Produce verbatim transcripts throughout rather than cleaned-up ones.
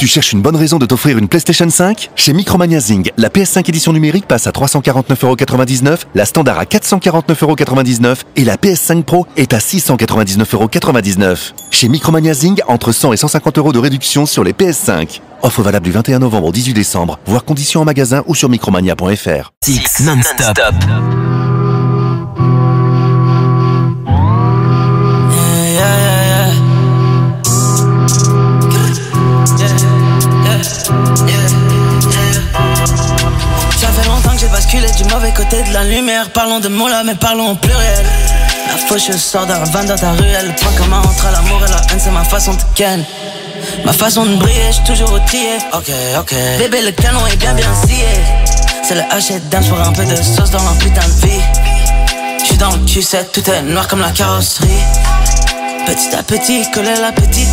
Tu cherches une bonne raison de t'offrir une PlayStation cinq? Chez Micromania Zing, la P S cinq édition numérique passe à trois cent quarante-neuf euros quatre-vingt-dix-neuf, la standard à quatre cent quarante-neuf euros quatre-vingt-dix-neuf et la P S cinq Pro est à six cent quatre-vingt-dix-neuf euros quatre-vingt-dix-neuf. Chez Micromania Zing, entre cent et cent cinquante euros de réduction sur les P S cinq. Offre valable du vingt et un novembre au dix-huit décembre, voire conditions en magasin ou sur micromania point f r. Six non-stop. Du mauvais côté de la lumière, parlons de mots là mais parlons au pluriel. La faucheuse sort d'un van dans ta ruelle. Le point commun entre l'amour et la haine, c'est ma façon de ken. Ma façon de briller, j'suis toujours outillé. Ok, ok. Bébé, le canon est bien bien scié. C'est le H et dance pour un peu de sauce dans leur putain de vie. J'suis dans le Q sept, tout est noir comme la carrosserie. Petit à petit, coller la petite.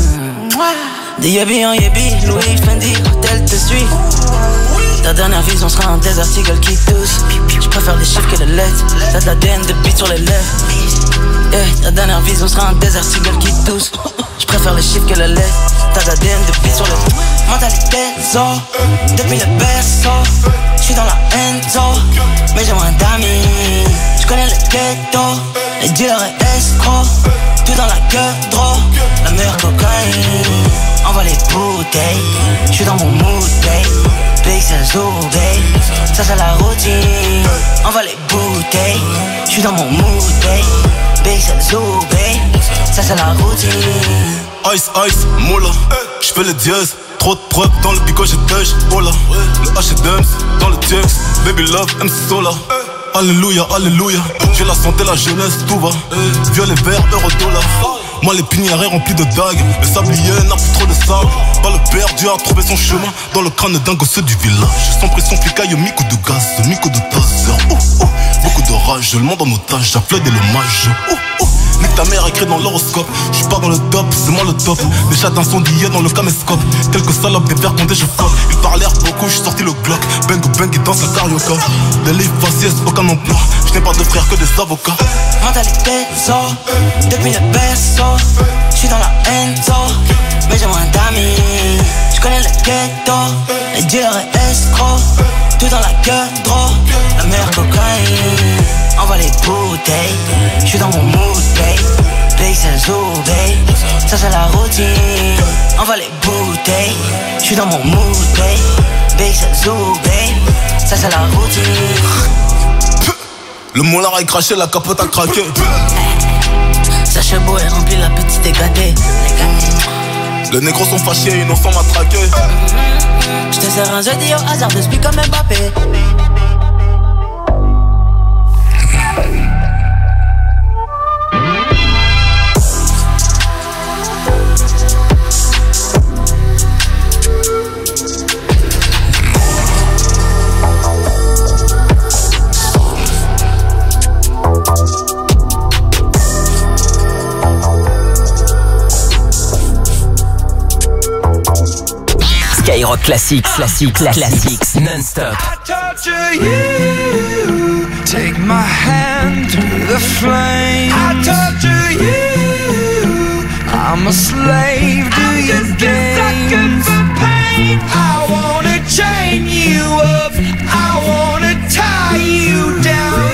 Mmh. Des yébis en yébi, Louis Fendi, hôtel te suit. Ta dernière vision sera un désert seagull qui tousse. J'préfère les chiffres que les lettres. T'as de l'A D N de beat sur les lèvres. Yeah, ta dernière vision sera un désert seagull qui tousse. J'préfère les chiffres que les lettres. T'as de l'A D N de beat sur les lèvres. Mentalité zo, depuis le berceau. J'suis dans la enzo, mais j'ai moins d'amis. J'connais le ghetto, les dealers et escrocs. Tout dans la queue, draw, la meilleure cocaïne. Envoie les bouteilles, j'suis dans mon mood, babe. Big c'est zoo, babe, ça c'est la routine. Envoie les bouteilles, j'suis dans mon mood, babe. Big c'est zoo, babe, ça c'est la routine. Ice, ice, moula, j'fais le dièse. Trop de preuves dans le pico, j'ai touch, oh là. Le H et Dems, dans le T-X, baby love, M C Sola. Alléluia, alléluia, j'ai la santé, la jeunesse, tout va. Violet, vert, euro, dollar. Moi les pinières remplis de dagues. Le sablier n'a plus trop de sable. Pas le perdu a trouvé son chemin dans le crâne d'un gosse du village. Sans pression flicaille, mico de gaz, mico de taser. Oh, oh. Beaucoup de rage, le monde en otage, j'afflède et l'hommage. Oh, oh. Nique ta mère écrit dans l'horoscope. J'suis pas dans le top, c'est moi le top. Des chats d'incendiés dans le caméscope. Quelques salopes, des verres condés, je flotte. Ils parlèrent beaucoup, j'suis sorti le Glock. Bang bang, ils dansent la carioca. Des livres faciès, aucun emploi. J'n'ai pas de frères que des avocats. Mentalité zo, depuis le berceau. J'suis dans la enzo, mais j'ai moins d'amis. J'connais le ghetto, les dealers et escrocs. Tout dans la queue, draw, la meilleure cocaïne. Envoie les bouteilles, j'suis dans mon mood, babe. Big c'est le zoo, babe, ça c'est la routine. Envoie les bouteilles, j'suis dans mon mood, babe. Big c'est le zoo, babe, ça c'est la routine. Le moulard a craché, la capote a craqué. Sacha Beau est rempli, la petite est gâtée. Les négros sont fâchés, innocents matraqués. J'te sers un jeudi au hasard de speak comme Mbappé. Skyrock classique, classique, classique, non-stop. I torture you, take my hand through the flame. I torture you, I'm a slave to I'm your just game. A sucker for pain. I wanna chain you up, I wanna tie you down.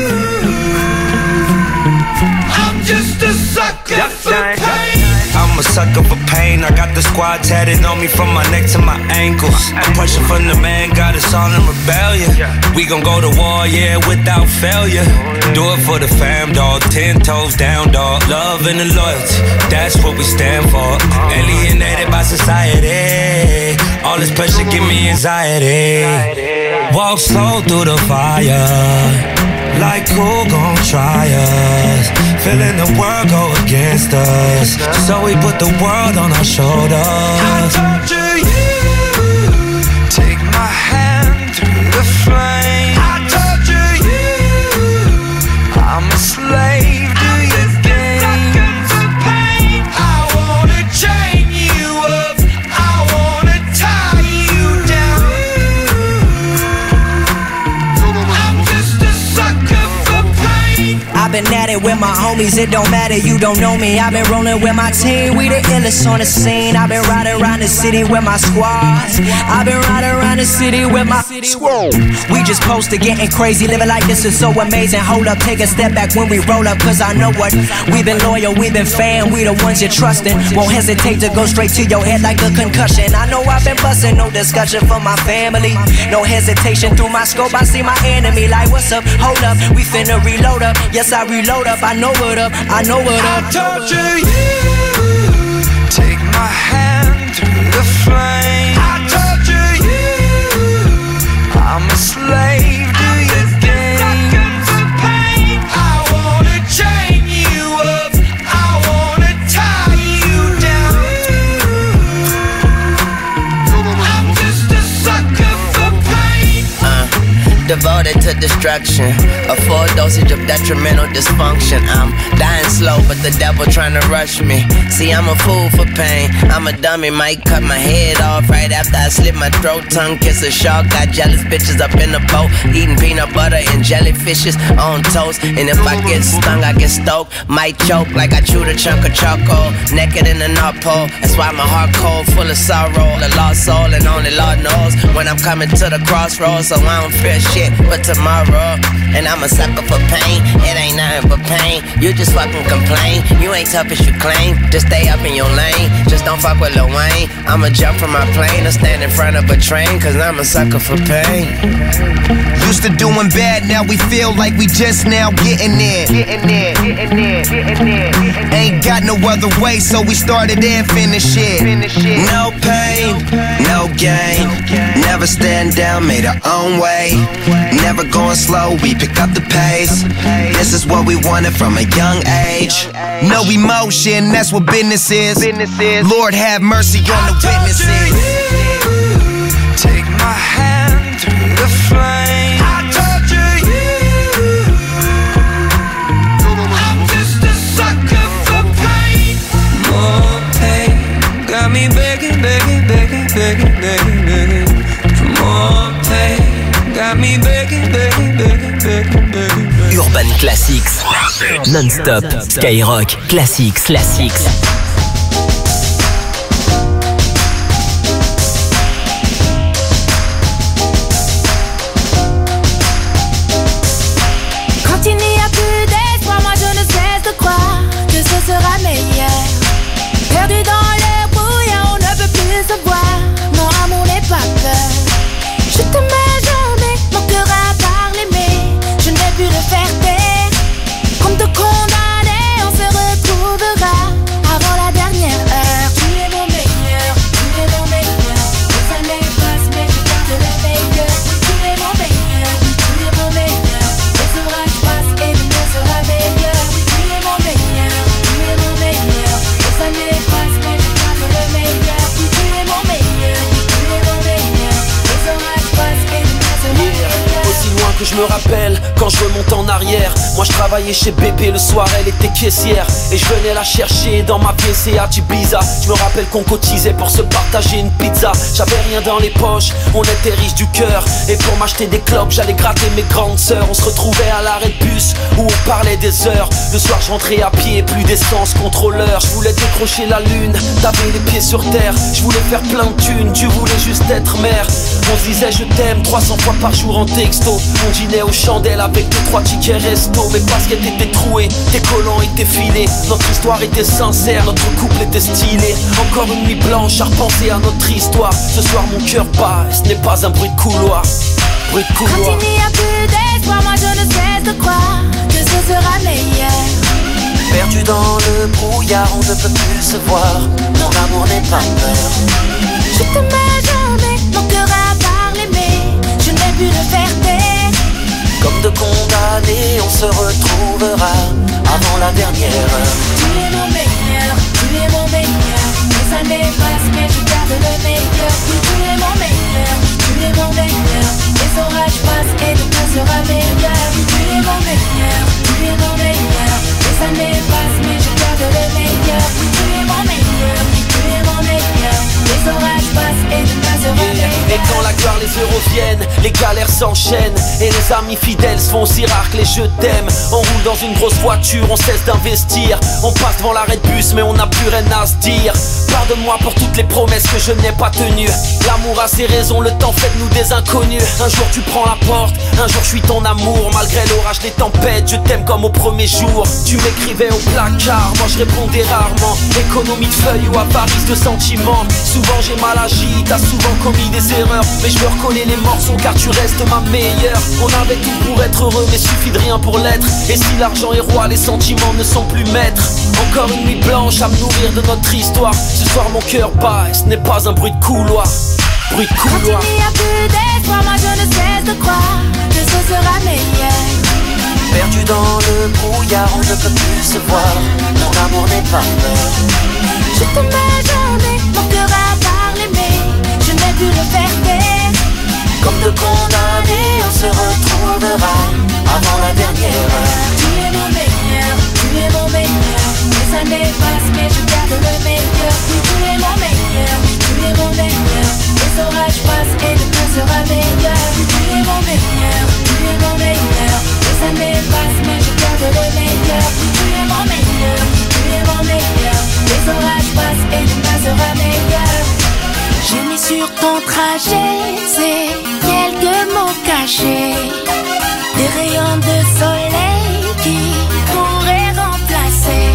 I'm just a sucker yep, for pain. I'm a sucker for pain. I got the squad tatted on me from my neck to my ankles. The pressure from the man got us all in rebellion. We gon' go to war, yeah, without failure. Do it for the fam, dog. Ten toes down, dog. Love and the loyalty, that's what we stand for. Alienated by society. All this pressure give me anxiety. Walk slow through the fire. Like who gon' try us? Feeling the world go against us. So we put the world on our shoulders. I torture you, take my hand through the flame. I torture you, I'm a slave to your game. For pain. I wanna chain you up, I wanna tie you down. I'm just a sucker for pain. I've been at it it with my homies, it don't matter, you don't know me. I've been rolling with my team, we the illest on the scene. I've been riding around the city with my squads. I've been riding around the city with my squad. We just posted getting crazy, living like this is so amazing. Hold up, take a step back when we roll up, cause I know what. We've been loyal, we've been fan, we the ones you're trusting. Won't hesitate to go straight to your head like a concussion. I know I've been busting, no discussion for my family. No hesitation, through my scope I see my enemy. Like what's up, hold up, we finna reload up. Yes I reload up, I know what up, I know what up. I torture you, take my hand through the flame. I torture you, I'm a slave to your games. I wanna chain you up, I wanna tie you down. I'm just a sucker for pain. Uh, devoted to destruction, a full dosage of detrimental dysfunction. I'm dying slow, but the devil trying to rush me. See, I'm a fool for pain. I'm a dummy, might cut my head off right after I slit my throat. Tongue kiss a shark, got jealous bitches up in the boat, eating peanut butter and jellyfishes on toast. And if I get stung, I get stoked, might choke like I chewed a chunk of charcoal. Naked in the North Pole, that's why my heart cold, full of sorrow. A lost soul, and only Lord knows when I'm coming to the crossroads. So I don't fear shit but tomorrow. And I'm a sucker for pain, it ain't nothing but pain. You just fucking complain, you ain't tough as you claim. Just stay up in your lane, just don't fuck with Lil Wayne. I'ma jump from my plane or stand in front of a train, cause I'm a sucker for pain. Used to doing bad, now we feel like we just now getting in. Getting in, getting in, getting in. Ain't got no other way, so we started and finished it. No pain, no gain. Never stand down, made our own way. Never going slow, we pick up the pace. This is what we wanted from a young age. No emotion, that's what business is. Lord have mercy on the witnesses. Take my hand through the flame. I torture you. I'm just a sucker for pain. More pain, got me begging, begging, begging, begging, begging, begging for more pain. Got me begging, begging, begging, begging, begging. Urban Classics, non-stop, Skyrock, Classics, Classics. Quand il n'y a plus d'espoir, moi je ne cesse de croire que ce sera meilleur. Perdu dans le brouillard, on ne peut plus se voir. Mon amour n'est pas peur. Je t'aimais jamais, mon cœur a parlé, mais je n'ai pu le faire taire. Comme te condamner, on se retrouvera avant la dernière heure. Tu es mon meilleur, tu es mon meilleur. Les années passent, mais je garde le meilleur. Tu es mon meilleur, tu es mon meilleur. Les orages passent et demain sera meilleur. Tu es mon meilleur, tu es mon meilleur. Les années passent, mais je garde le meilleur. Tu es mon meilleur, tu es mon meilleur. Les orages passent et demain sera meilleur. Aussi loin que je me rappelle, quand je remonte en arrière, moi je travaillais chez B P le soir, elle était caissière. Et je venais la chercher dans ma P C à Ibiza. Je me rappelle qu'on cotisait pour se partager une pizza. J'avais rien dans les poches, on était riches du cœur. Et pour m'acheter des clopes, j'allais gratter mes grandes sœurs. On se retrouvait à l'arrêt de bus, où on parlait des heures. Le soir je rentrais à pied, plus d'essence, contrôleur. Je voulais décrocher la lune, t'avais les pieds sur terre. Je voulais faire plein de thunes, tu voulais juste être mère. On se disait je t'aime trois cents fois par jour en texto. On dînait aux chandelles avec tes trois tickets resto. Mais parce qu'elle était trouée, tes collants étaient filés. Notre histoire était sincère, notre couple était stylé. Encore une nuit blanche à repenser à notre histoire. Ce soir mon cœur bat, et ce n'est pas un bruit de couloir. Bruit de couloir. Quand il n'y a plus d'espoir, moi je ne cesse de croire que ce sera meilleur. Perdu dans le brouillard, on ne peut plus se voir. Mon amour n'est pas peur. Je t'aimais jamais, mon cœur a parlé, mais je n'ai pu le faire taire. Comme de condamnés, on se retrouvera avant la dernière heure. Tu es mon meilleur, tu es mon meilleur. Les années passent, mais je garde le meilleur. Oui, tu es mon meilleur, tu es mon meilleur. Les orages passent et demain sera meilleur. Oui, tu es mon meilleur, tu es mon meilleur. Les années passent, mais je garde le meilleur. Oui, tu es mon meilleur, tu es mon meilleur. Les orages passent et demain sera meilleur. Et quand la d'ailleurs les heures reviennent, les galères s'enchaînent et les amis fidèles se font aussi rares que les je t'aime. On roule dans une grosse voiture, on cesse d'investir. On passe devant l'arrêt de bus mais on n'a plus rien à se dire. Pardonne-moi pour toutes les promesses que je n'ai pas tenues. L'amour a ses raisons, le temps fait de nous des inconnus. Un jour tu prends la porte, un jour je suis ton amour. Malgré l'orage, les tempêtes, je t'aime comme au premier jour. Tu m'écrivais au placard, moi je répondais rarement. Économie de feuilles ou avarice de sentiments. Souvent j'ai mal agi, t'as souvent commis des erreurs, mais je me reconnais les morceaux car tu restes ma meilleure. On avait tout pour être heureux mais suffit de rien pour l'être. Et si l'argent est roi, les sentiments ne sont plus maîtres. Encore une nuit blanche à me nourrir de notre histoire. Ce soir mon cœur bat et ce n'est pas un bruit de couloir. Bruit de couloir. Quand il n'y a plus d'espoir, moi je ne cesse de croire que ce sera meilleur. Perdu dans le brouillard, on ne peut plus se voir. Mon amour n'est pas mort. Je t'aimais jamais, mon cœur a parlé mais je n'ai pu le faire taire. Comme de condamnés, on se retrouvera avant la dernière heure. Tu es mon meilleur, tu es mon meilleur. Les années passent mais je garde le meilleur. Oui, tu es mon meilleur, tu es mon meilleur. Les orages passent et demain sera meilleur. Oui, tu es mon meilleur, tu es mon meilleur. Les années passent mais je garde le meilleur. Oui, tu es mon meilleur, tu es mon meilleur. Les orages passent et demain sera meilleur. J'ai mis sur ton trajet ces quelques mots cachés, des rayons de soleil qui pourraient remplacer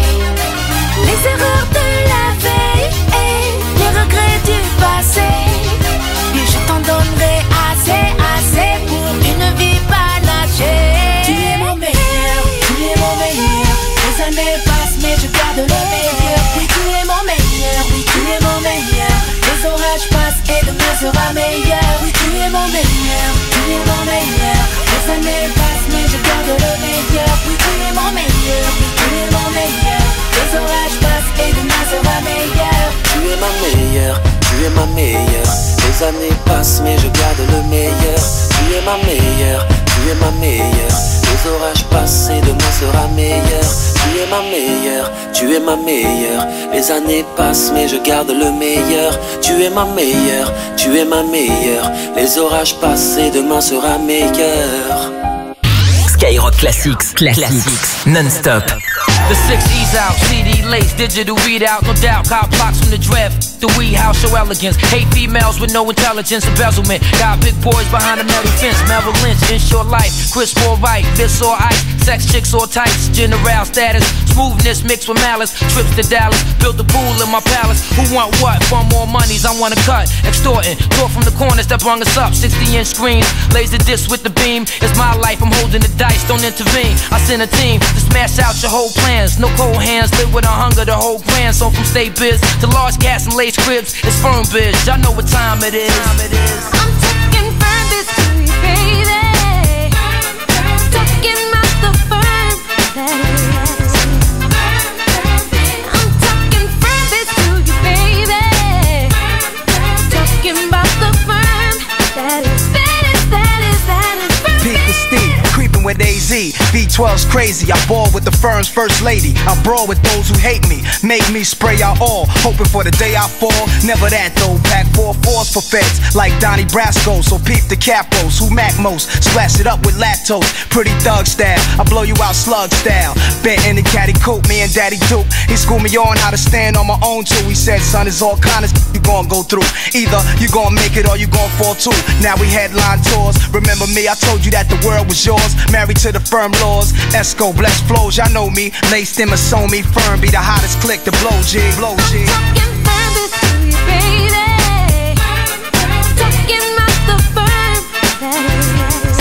les erreurs de la veille et les regrets du passé. Et je t'en donnerai assez, assez pour une vie panachée. Tu es mon meilleur, tu es mon meilleur. Les années passent mais je garde le meilleur. Oui, tu es mon meilleur, oui, tu es mon meilleur. Les orages passent et demain sera meilleur. Oui, tu es mon meilleur, tu es mon meilleur. Les années passent mais je garde le meilleur. Oui, tu es mon meilleur, oui, tu es mon meilleur. Les orages passent et demain sera meilleur. Tu es ma meilleure, tu es ma meilleure. Les années passent mais je garde le meilleur. Tu es ma meilleure, tu es ma meilleure. Les orages passent et demain sera meilleur. Tu es ma meilleure, tu es ma meilleure. Les années passent mais je garde le meilleur. Tu es ma meilleure, tu es ma meilleure. Les orages passent et demain sera meilleur. Skyrock Classics, Classics, non-stop. The six E's out, C D lace, digital readout, no doubt. Cop blocks from the draft. The weed house show elegance. Hate females with no intelligence, embezzlement. Got big boys behind a metal fence. Merrill Lynch, insure life. Crisp or right, this or ice. Sex chicks or tights. General status, smoothness mixed with malice. Trips to Dallas, built a pool in my palace. Who want what? For more monies, I want a cut. Extorting, tore from the corners that brung us up. sixty inch screens, laser disc with the beam. It's my life, I'm holding the dice, don't intervene. I send a team to smash out your whole plans. No cold hands, live with a hunger, the whole grand. So from state biz to large gas and lace cribs, it's firm biz. Y'all know what time it is. I'm taking firm biz to you, baby. Talking about the firm that is. I'm talking firm biz to you, baby. Talking about the firm that is. That is, that is, that is firm. Pete the Steve, creeping with A Z. V twelve's crazy, I ball with the firm's first lady. I brawl with those who hate me, make me spray out all. Hoping for the day I fall, never that though. Pack four fours for feds, like Donnie Brasco. So peep the capos, who mac most. Splash it up with lactose, pretty thug style. I blow you out slug style. Bent in the caddy coat, me and Daddy Duke. He schooled me on how to stand on my own too. He said, son, it's all kind of you gon' go through. Either you gon' make it or you gon' fall too. Now we headline tours. Remember me, I told you that the world was yours. Married to the firm laws. Esco, blessed flows, y'all know me. Laced in Masomi, firm, be the hottest click to blow G, blow G. I'm talking firm biz to you, baby. Talking about the firm that is.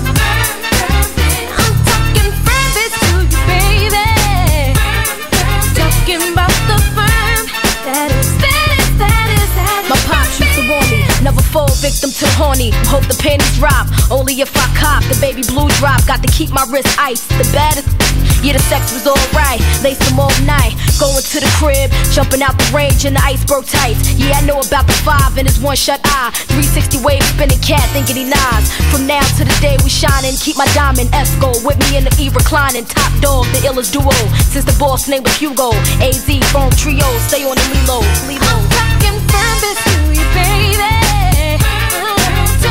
I'm talking firm biz to you, baby. Talking about the firm that is. That is, that is, that is. My pop used to warn me, never fall victim to horny. Hope the panties drop, only if I cop. The baby blue drop, got to keep my wrist iced. The baddest, yeah, the sex was alright. Laced them all night, going to the crib, jumping out the range in the iceberg tights. Yeah, I know about the five and his one shut eye. three sixty wave spinning cat, thinking he nods. From now to the day we shining, keep my diamond Esco with me in the E reclining. Top dog, the illest duo, since the boss name was Hugo. A Z, phone trio, stay on the Lilo. I'm talking firm biz to you, baby.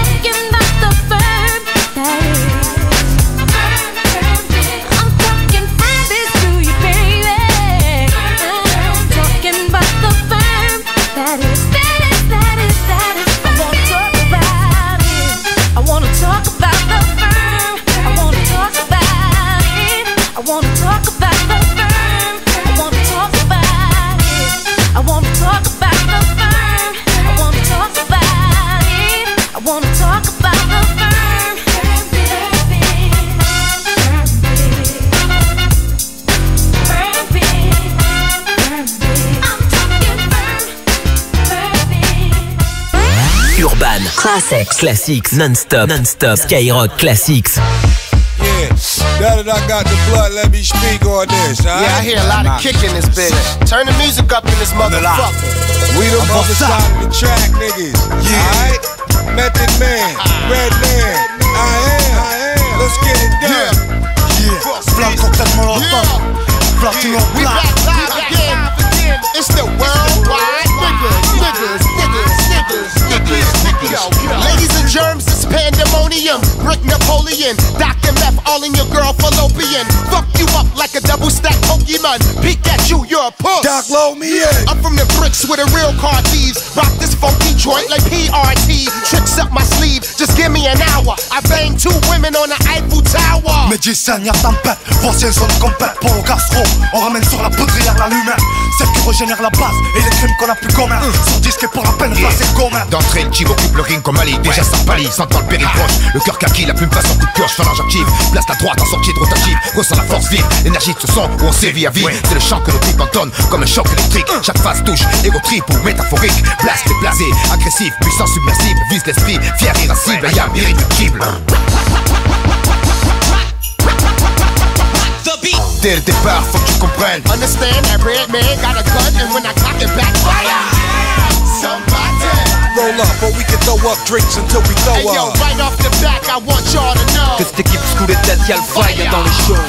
Urban. Classics. Classics. Non-stop. Non-stop. Skyrock Classics. Yeah, now that I got the blood, let me speak on this, alright? Yeah, I hear a lot of kick in this bitch. Turn the music up in this motherfucker. We the other side of the track, niggas. Yeah. Alright? Method Man, Red Man, I am. Let's get it done. Yeah, Black Cocktail Molotov. Platinum We Black. back live again. It's the worldwide niggas, niggas, niggas, niggas, niggas, niggas. Ladies and germs, it's pandemonium. Brick Napoleon, Doctor Meth, all in your girl fallopian. Fuck you up like a double stack Pokemon. Peek at you, you're a puss. Doc, load me in. I'm from the bricks with a real car thieves. Rock this funky joint like P R T. Tricks up my sleeve, just give me an hour. I banged two women on the Eiffel Tower. Médicien, y'a tempête, voici zone complète pour le gastro. On ramène sur la poudrière la lumière, celle qui régénère la base et les crimes qu'on a plus communs. Sur disque et pour la peine, yeah. C'est commun. D'entrée, le Chiv occupe le ring comme Ali. Déjà ça pâlit, sentant le péril proche. Le cœur kaki, la plume façon coup de pioche, phalange active. Place la droite en sortie de rotative. Ressent la force vive, l'énergie de ce son où on sévit à vie. C'est le chant que le type entonne comme un choc électrique. Chaque phase touche, égo trip ou métaphorique. Blast déplacé, agressif, puissant submersible. Vise l'esprit, fier, irascible, yam, irréductible. Dès le départ, faut que tu comprennes. Understand that red man got a gun and when I cock it back, fire! Somebody roll up, or we can throw up drinks until we throw hey, yo, up. right off the back, I want y'all to know que cette équipe sous les têtes, y'a le fire dans les shows.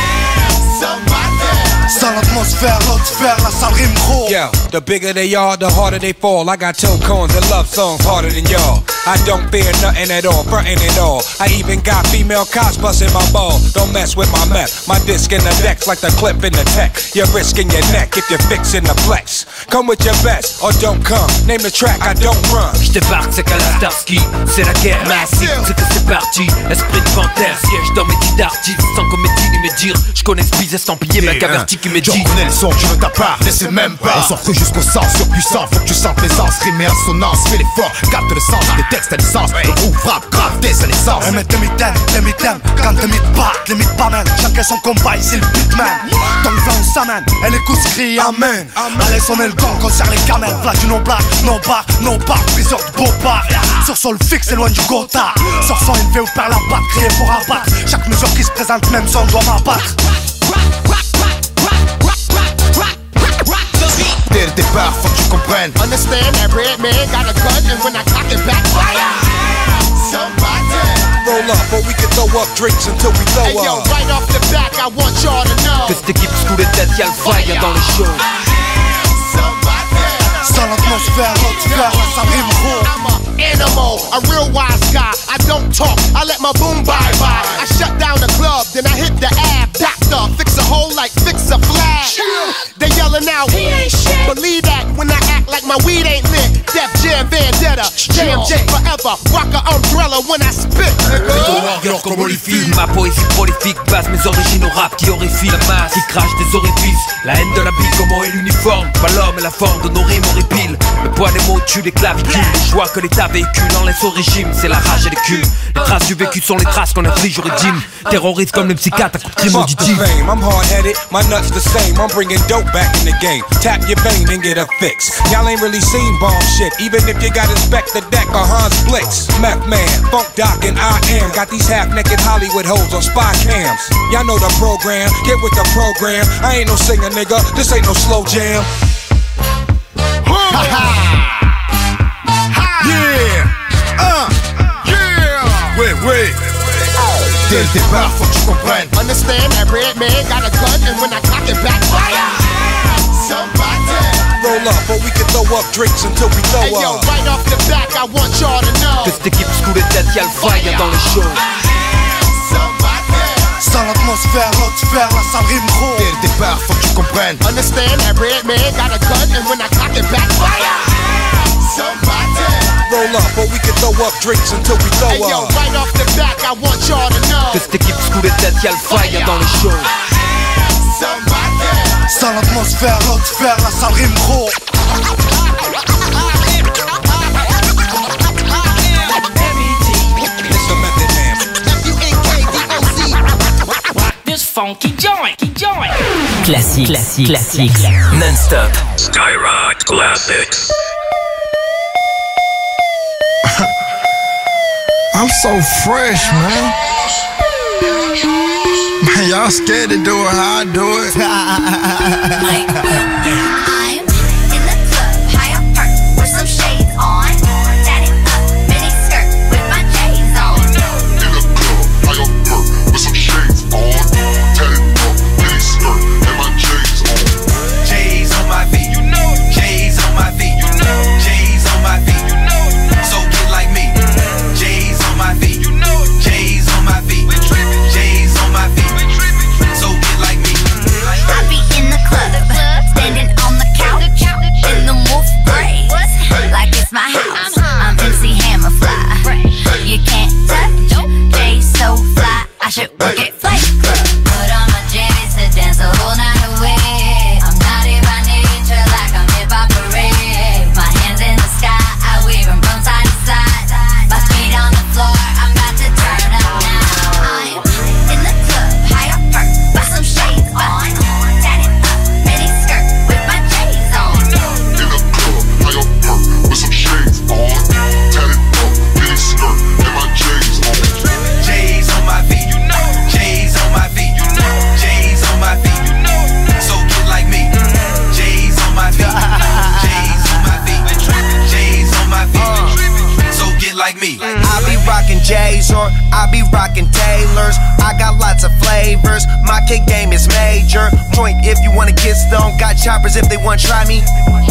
Sans l'atmosphère, l'autre sphère, la salle rime gros. Yo, the bigger they are, the harder they fall. I got toe cones and love songs harder than y'all. I don't fear nothing at all, frontin' it all. I even got female cops busting my ball. Don't mess with my meth. My disc in the decks like the clip in the tech. You're risking your neck if you're fixing the flex. Come with your best or don't come. Name the track, I don't run. J'débarque, c'est qu'à la Starsky. C'est la guerre massive, c'est que c'est parti. Esprit de panthère, siège dans mes guides d'artistes. Sans comédie ni me dire. J'connais ce bise estampillé, mec averti qui me dit. J'en connais le son, tu ne t'as pas, laissez même pas. On s'en fout jusqu'au sens, surpuissant. Faut que tu sentes l'aisance, rime et assonance. Fais l'effort, capte le sens, des textes à l'essence. Le groupe frappe, grave, dès sa naissance. Un mec de mitaine, de mitaine. Quand de mythes pas, les mythes pas même. Chacun son combat, ici le beatman. Dans le flanc, on s'amène, elle écoute ce crie, amen. Allez, sonner le gong, concert les camels. Plat du non-black, non-bar, non-bar, priseur de beau bar. Sur sol fixe, c'est loin du gotha. Sur son élevé ou perd la batte, crier pour abattre. Chaque mesure qui se présente, même son doit m'abattre. Dès le départ, faut que tu comprennes. Understand that red man got a gun and when I cock it back, fire! Somebody roll up, or we can throw up drinks until we throw hey, yo, up. right off the back, I want y'all to know que cette équipe sous les têtes, y'a le fire dans les shows. Sans l'atmosphère, l'autre sphère, la salle rime gros. I'm a animal, a real wise guy. I don't talk, I let my boom bye-bye. I shut down the club, then I hit the ab. Doctor, fix a hole like fix a flag. They yelling out, he ain't shit. Believe that when I act like my weed ain't lit. Def Jam Vendetta, J M J forever. Rock a umbrella when I spit, nigga. Ma poésie prolifique base mes origines au rap qui horrifie la masse, qui crache des orifices. La haine de la bille, comment est l'uniforme. Pas l'homme et la forme de nos rimes horripiles. Le poids des mots tue les clavicules. Les joies que l'État véhicule en laisse au régime. C'est la rage et les culs. Les traces du vécu sont les traces qu'on inflige au régime. Terroriste comme les psychiatres à coups de crime auditif. I'm hard-headed, my nuts the same. I'm bringing dope back in the game. Tap your vein and get a fix. Y'all ain't really seen bomb shit, even if you got inspect the deck or Hans Blix. Meth Man, Funk Doc, and I am. Got these half-naked Hollywood hoes on spy cams. Y'all know the program, get with the program. I ain't no singer, nigga, this ain't no slow jam. Yeah, uh, yeah, ouais, ouais. Dès le départ, faut que tu comprennes. Understand that red man got a gun and when I cock it back, fire! Somebody roll up, or we can throw up drinks until we throw hey, yo, up. right off the back, I want y'all to know que cette équipe sous les têtes, y'a le fire dans les shows. Sans l'atmosphère, l'autre sphère, la salle rime gros. Dès le départ, faut que tu comprennes. Understand that red man got a gun and when I cock it back, fire! Somebody roll up, or we can throw up drinks until we throw hey, yo, up. right off the back, I want y'all to know que cette équipe sous les têtes, y'a le fire dans les shows. Sans l'atmosphère, l'autre sphère, la salle rime gros. This funky joint, joint. Classique, classique, classique. Non-stop. Skyrock Classics. I'm so fresh, man. Man, y'all scared to do it how I do it. I'm in the club, high up perk, with some shades on. Tatted up, mini skirt, with my J's on. In the club, high up perk, with some shades on. Tatted up, mini skirt, and my J's on. J's on my feet, you know. J's on my feet, you know. J's on my feet, you know. So get like me. J's on my feet, you know. J's on my feet. J's on my feet. So get like me. I be in the club, standing on the couch, in the wolf braids, like it's my house. I'm M C Hammer fly. You can't touch, Jay so fly. I should work it Flight Club. Put on my J's to dance the whole night away. I'm naughty by nature, like I'm hip hop parade. My hands in the sky, I wave them from side to side. My feet on the floor, I'm about to turn up now. I'm in the club, high up perk, with some shades on. Tatted up, mini skirt, with my J's on. In the club, high up perk, with some shades on. Tatted up, mini skirt, and my J's on. J's on my feet, you know. J's on my feet, you know. J's on my feet, you know. So get like me. J's on my feet, you know. J's on my feet. J's on my feet. So get like me. I be rockin' J's or I be rockin' Taylors. I got lots of flavors. My kick game is major. Joint if you wanna get stoned. Got choppers if they wanna try me.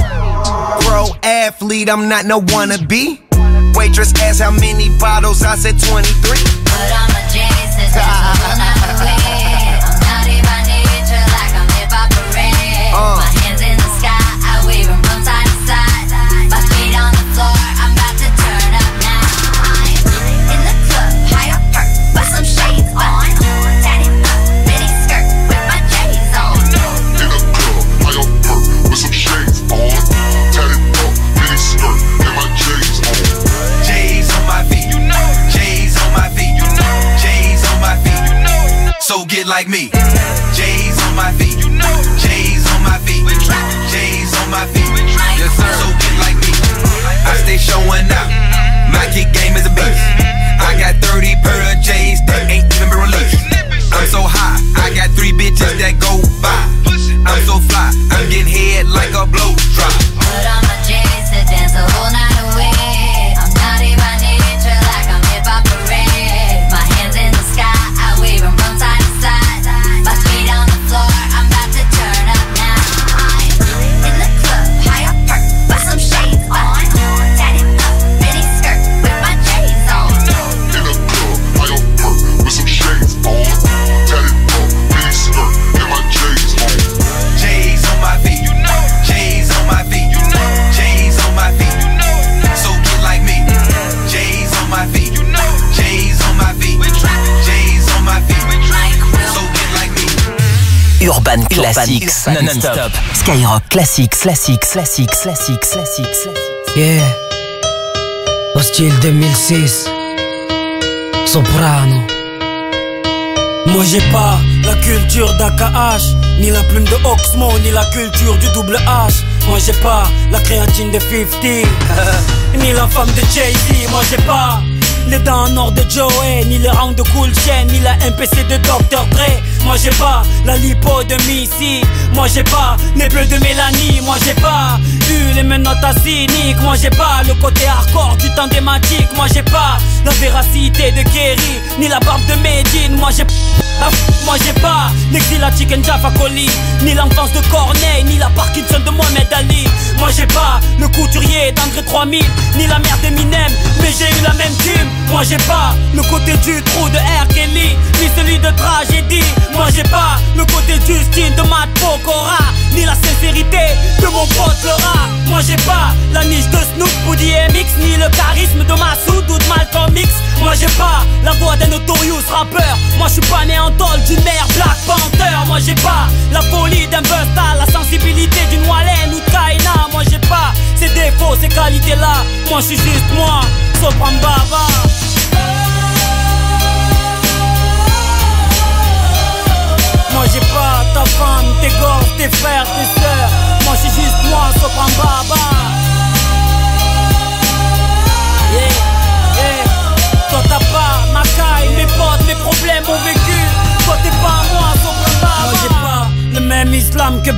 Pro athlete, I'm not no wannabe. Waitress asked how many bottles, I said twenty-three. Put on my J's to dance the whole night away. I'm naughty by nature, like I'm hip hop parade. Uh. My hands in the sky, I wave them from side to side. My feet on the floor, I'm about to turn up now. I'm in the club, high up perk, with some shades on. Tatted up, mini skirt, with my J's on. In the club, high up perk, with some shades on. Tatted up, mini skirt, and my J's on. J's on my feet, you know. J's on my feet, you know. J's on my feet, you know. So get like me. J's on my feet, you know. J's on my feet. J's on my feet. Yes, sir. So get like me. I stay showing out. My kick game is a beast. I got thirty pair of J's that ain't even been released. I'm so high, I got three bitches that go by. I'm so fly, I'm getting head like a blow drop. Put on my J's to dance the whole night away. I'm naughty by nature, like I'm hip hop parade. My hands in the sky, I wave them from side to side. My feet on the floor, I'm about to turn up now. I'm in the club, high up perk, with some shades on. Tatted up, mini skirt, with my J's on. In the club, high up perk, with some shades on. Tatted up, mini skirt, and my J's on. J's on my feet, you know. J's on my feet, you know. J's on my feet, you know. So get like me. J's on my feet, you know. J's on my feet. J's on my feet. So get like me. Urban Classics, non-stop. Skyrock Classics, Classics, Classics, Classics, Classics, Classics. Yeah. Hostile deux mille six. Soprano. Moi j'ai pas la culture d'A K H, ni la plume de Oxmo, ni la culture du double H. Moi j'ai pas la créatine de cinquante, ni la femme de Jay-Z. Moi j'ai pas les dents en or de Joey, ni les rangs de Cool Chain, ni la M P C de docteur Dre. Moi j'ai pas la lipo de Missy. Moi j'ai pas les bleus de Mélanie. Moi j'ai pas eu les menottes à cyniques. Moi j'ai pas le côté hardcore du temps thématique. Moi j'ai pas la véracité de Kerry, ni la barbe de Medine. Moi j'ai Moi j'ai pas l'exil à Chicken Jaffa Coli, ni l'enfance de Corneille, ni la Parkinson de Mohamed Ali. Moi j'ai pas le couturier d'André trois mille, ni la mère d'Eminem, mais j'ai eu la même team. Moi j'ai pas le côté du trou de R. Kelly, ni celui de Tragédie. Moi j'ai pas le côté Justine de Matt Pokora, ni la sincérité de mon pote le rat. Moi j'ai pas la niche de Snoop ou D M X, ni le charisme de Massoud ou de Malcolm X. Moi j'ai pas la voix d'un notorious rappeur. Moi je suis pas né en tôle d'une mère Black Panther. Moi j'ai pas la folie d'un Busta, la sensibilité d'une Wallen ou de Kaina. Moi j'ai pas ces défauts, ces qualités là. Moi je suis juste moi, Sopran Baba. Moi j'ai pas ta femme, tes gosses, tes frères, tes sœurs. Moi je suis juste moi, Sopran Baba. Yeah.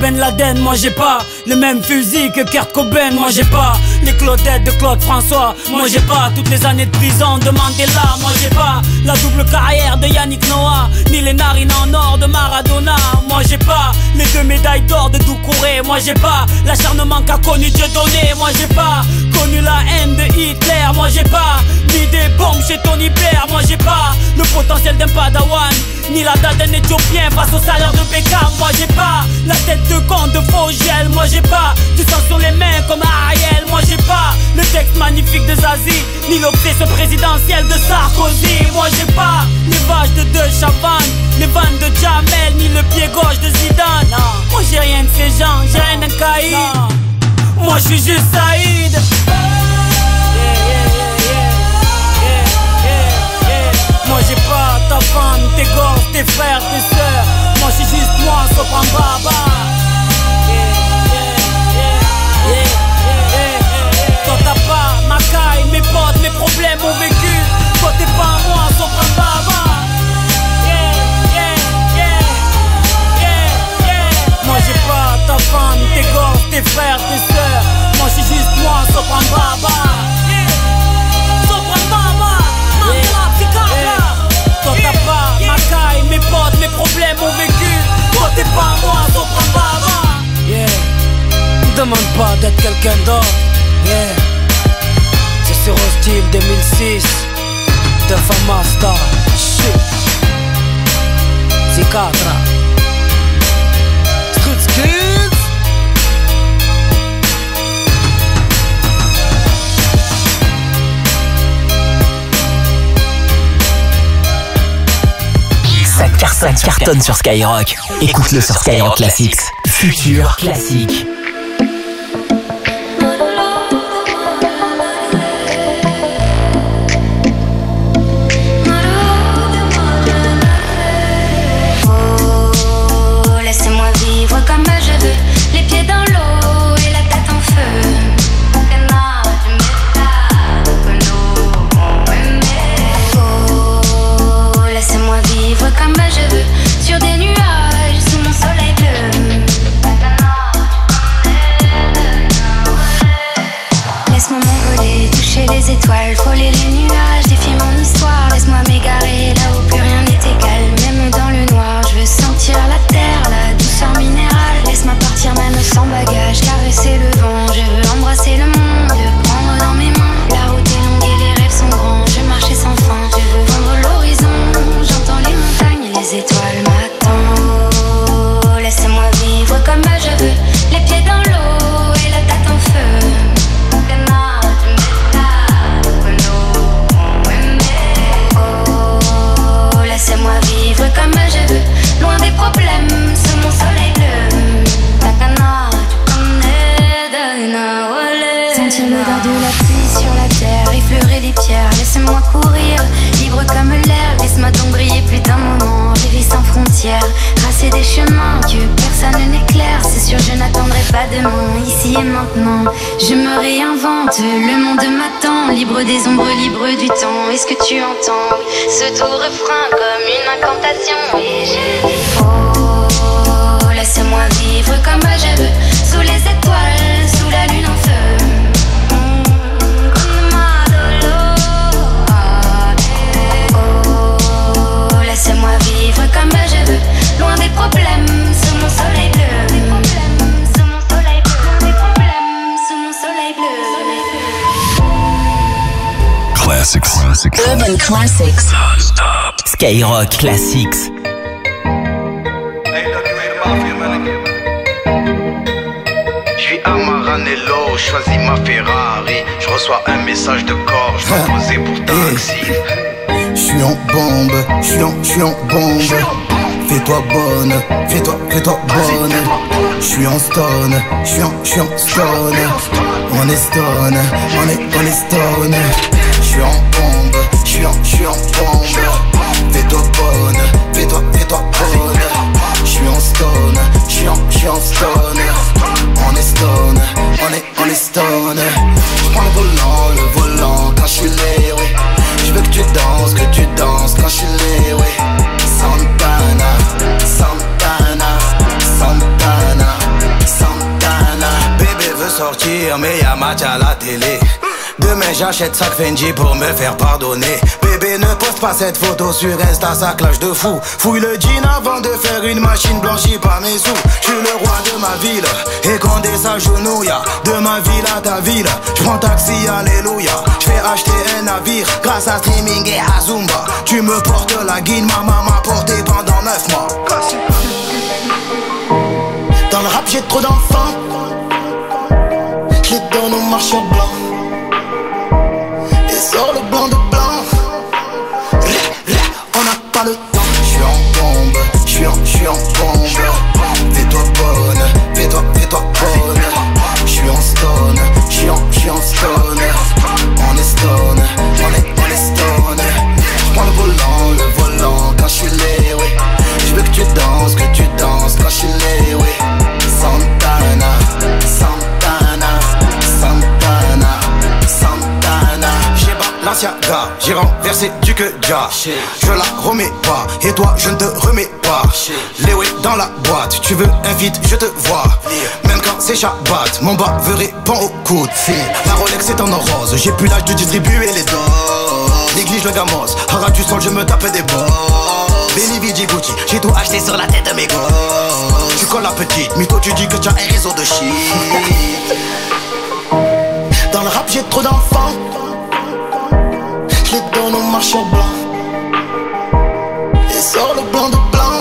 Ben Laden, moi j'ai pas le même fusil que Kurt Cobain, moi j'ai pas les Claudettes de Claude François, moi j'ai pas toutes les années de prison de Mandela, moi j'ai pas la double carrière de Yannick Noah, ni les narines en or de Maradona, moi j'ai pas les deux médailles d'or de Doucouré, moi j'ai pas l'acharnement qu'a connu Dieudonné, moi j'ai pas connu la haine de Hitler, moi j'ai pas mis des bombes chez Tony Blair, moi j'ai pas le potentiel d'un padawan, ni la date d'un éthiopien face au salaire de Beckham, moi j'ai pas la tête de con de Fogel, moi j'ai pas du sang sur les mains comme Ariel, moi j'ai pas le texte magnifique de Zazie, ni l'obsession présidentielle de Sarkozy, moi j'ai pas les vaches de De Chavannes, les vannes de Jamel, ni le pied gauche de Zidane, non. Moi j'ai rien de ces gens, j'ai rien d'un caïd, moi je suis juste Saïd. Moi j'ai pas ta femme, tes gosses, tes frères, tes sœurs. Moi c'est juste moi, Sopran Baba. Toi t'as pas ma caille, mes potes, mes problèmes ont vécu. Toi t'es pas moi, Sopran Baba. Moi j'ai pas ta femme, tes gosses, tes frères, tes sœurs. Moi c'est juste moi, Sopran Baba. Sopran Baba. Toi t'as pas ma caille, mes potes, mes problèmes ont vécu. Toi t'es pas moi, Sopran Baba. Yeah. Demande pas d'être quelqu'un d'autre. Yeah. C'est sur Hostile deux mille six de Famasta. Shit. Psychiatra. Street Kids. Ça cartonne, ça cartonne sur Skyrock. Écoute-le sur Skyrock Classics. Futur classique. Oh, laissez-moi vivre comme je veux, les pieds dans l'eau et la tête en feu. Laissez-moi vivre comme je veux, sur des nuages, sous mon soleil bleu. Laisse-moi m'envoler, toucher les étoiles, frôler les nuages, défier mon histoire. Laisse-moi m'égarer là où plus rien n'est égal, même dans le noir. Je veux sentir la terre, la douceur minérale. Laisse-moi partir même sans bagage, caresser le vent. Je veux embrasser le monde, le prendre dans mes mains. La route est longue et les rêves sont grands, je veux marcher sans fin. Je veux vendre l'horizon, j'entends les montagnes et les étoiles m'attendent. Oh, laissez-moi vivre comme je veux, les pieds dans l'eau et la tête en feu. Oh, laissez-moi vivre comme je veux, loin des problèmes, sous mon soleil bleu. Sentir l'odeur de la pluie sur la terre, effleurer les pierres, laissez-moi courir, libre comme l'air. Laisse-moi donc briller plus d'un moment, rêver sans frontières, tracer des chemins que personne n'éclaire. C'est sûr je n'attendrai pas demain, ici et maintenant. Je me réinvente, le monde m'attend, libre des ombres, libre du temps. Est-ce que tu entends ce doux refrain comme une incantation? Et je dis oh, laissez-moi vivre comme je veux, sous les étoiles, sous la lune en feu. Laissez-moi vivre comme je veux, loin des problèmes, sous mon soleil bleu. Des problèmes, sous mon soleil bleu. Des problèmes, sous mon soleil bleu. Classics. Urban Classics. Skyrock Classics. J'suis à Maranello, choisis ma Ferrari. Je reçois un message de corps, je dois poser pour taxi. J'suis en bombe, j'suis en, j'suis en bombe. Fais-toi bonne, fais-toi, fais-toi bonne. J'suis en stone, j'suis en, j'suis en stone. On est stone, on est, on est stone. J'suis en bombe, j'suis en, j'suis en bombe. Fais-toi bonne, fais-toi, fais-toi bonne. J'suis en stone, j'suis en, j'suis en stone. On est stone, on est, on est stone. J'prends le volant, le volant quand j'suis laid, oui. J'veux que tu danses, que tu danses quand j'suis laid, oui. Santana, Santana, Santana. j'achète sac Fendi pour me faire pardonner. Bébé ne poste pas cette photo sur Insta, ça clash de fou. Fouille le jean avant de faire une machine blanchie par mes sous. Je suis le roi de ma ville et Condé s'agenouille. De ma ville à ta ville, j'prends taxi, alléluia. J'fais acheter un navire grâce à streaming et à Zumba. Tu me portes la guine, ma maman m'a porté pendant neuf mois. Dans le rap j'ai trop d'enfants, j'les donne aux marchands blancs. Et sort le blanc de blanc. On n'a pas le temps. J'suis en bombe, j'suis en, j'suis en bombe. Fais-toi bonne, fais-toi, fais-toi bonne. J'suis en stone, j'suis en, j'suis en stone. On est stone, on est, on est stone. J'prends le volant, le volant quand j'suis lé, oui. J'veux que tu danses, que tu danses quand j'suis lé, oui. Santana, Santana, Santana, Santana. J'ai Balenciaga, j'ai renversé du que ja. Je la remets pas, et toi je ne te remets pas. Léo est dans la boîte, tu veux un feat, je te vois. Même quand c'est Shabbat, mon bas veut répond au coup de fil. La Rolex est en or rose, j'ai plus l'âge de distribuer les doses. Néglige le gamos, hara du sol, je me tape des balles. Benny Vidi Gucci, j'ai tout acheté sur la tête de mes gosses. Tu colles la petite, mytho tu dis que tu as un réseau de shit. Dans le rap j'ai trop d'enfants, j'les donne aux marchands blancs. Et sort le blanc de blanc.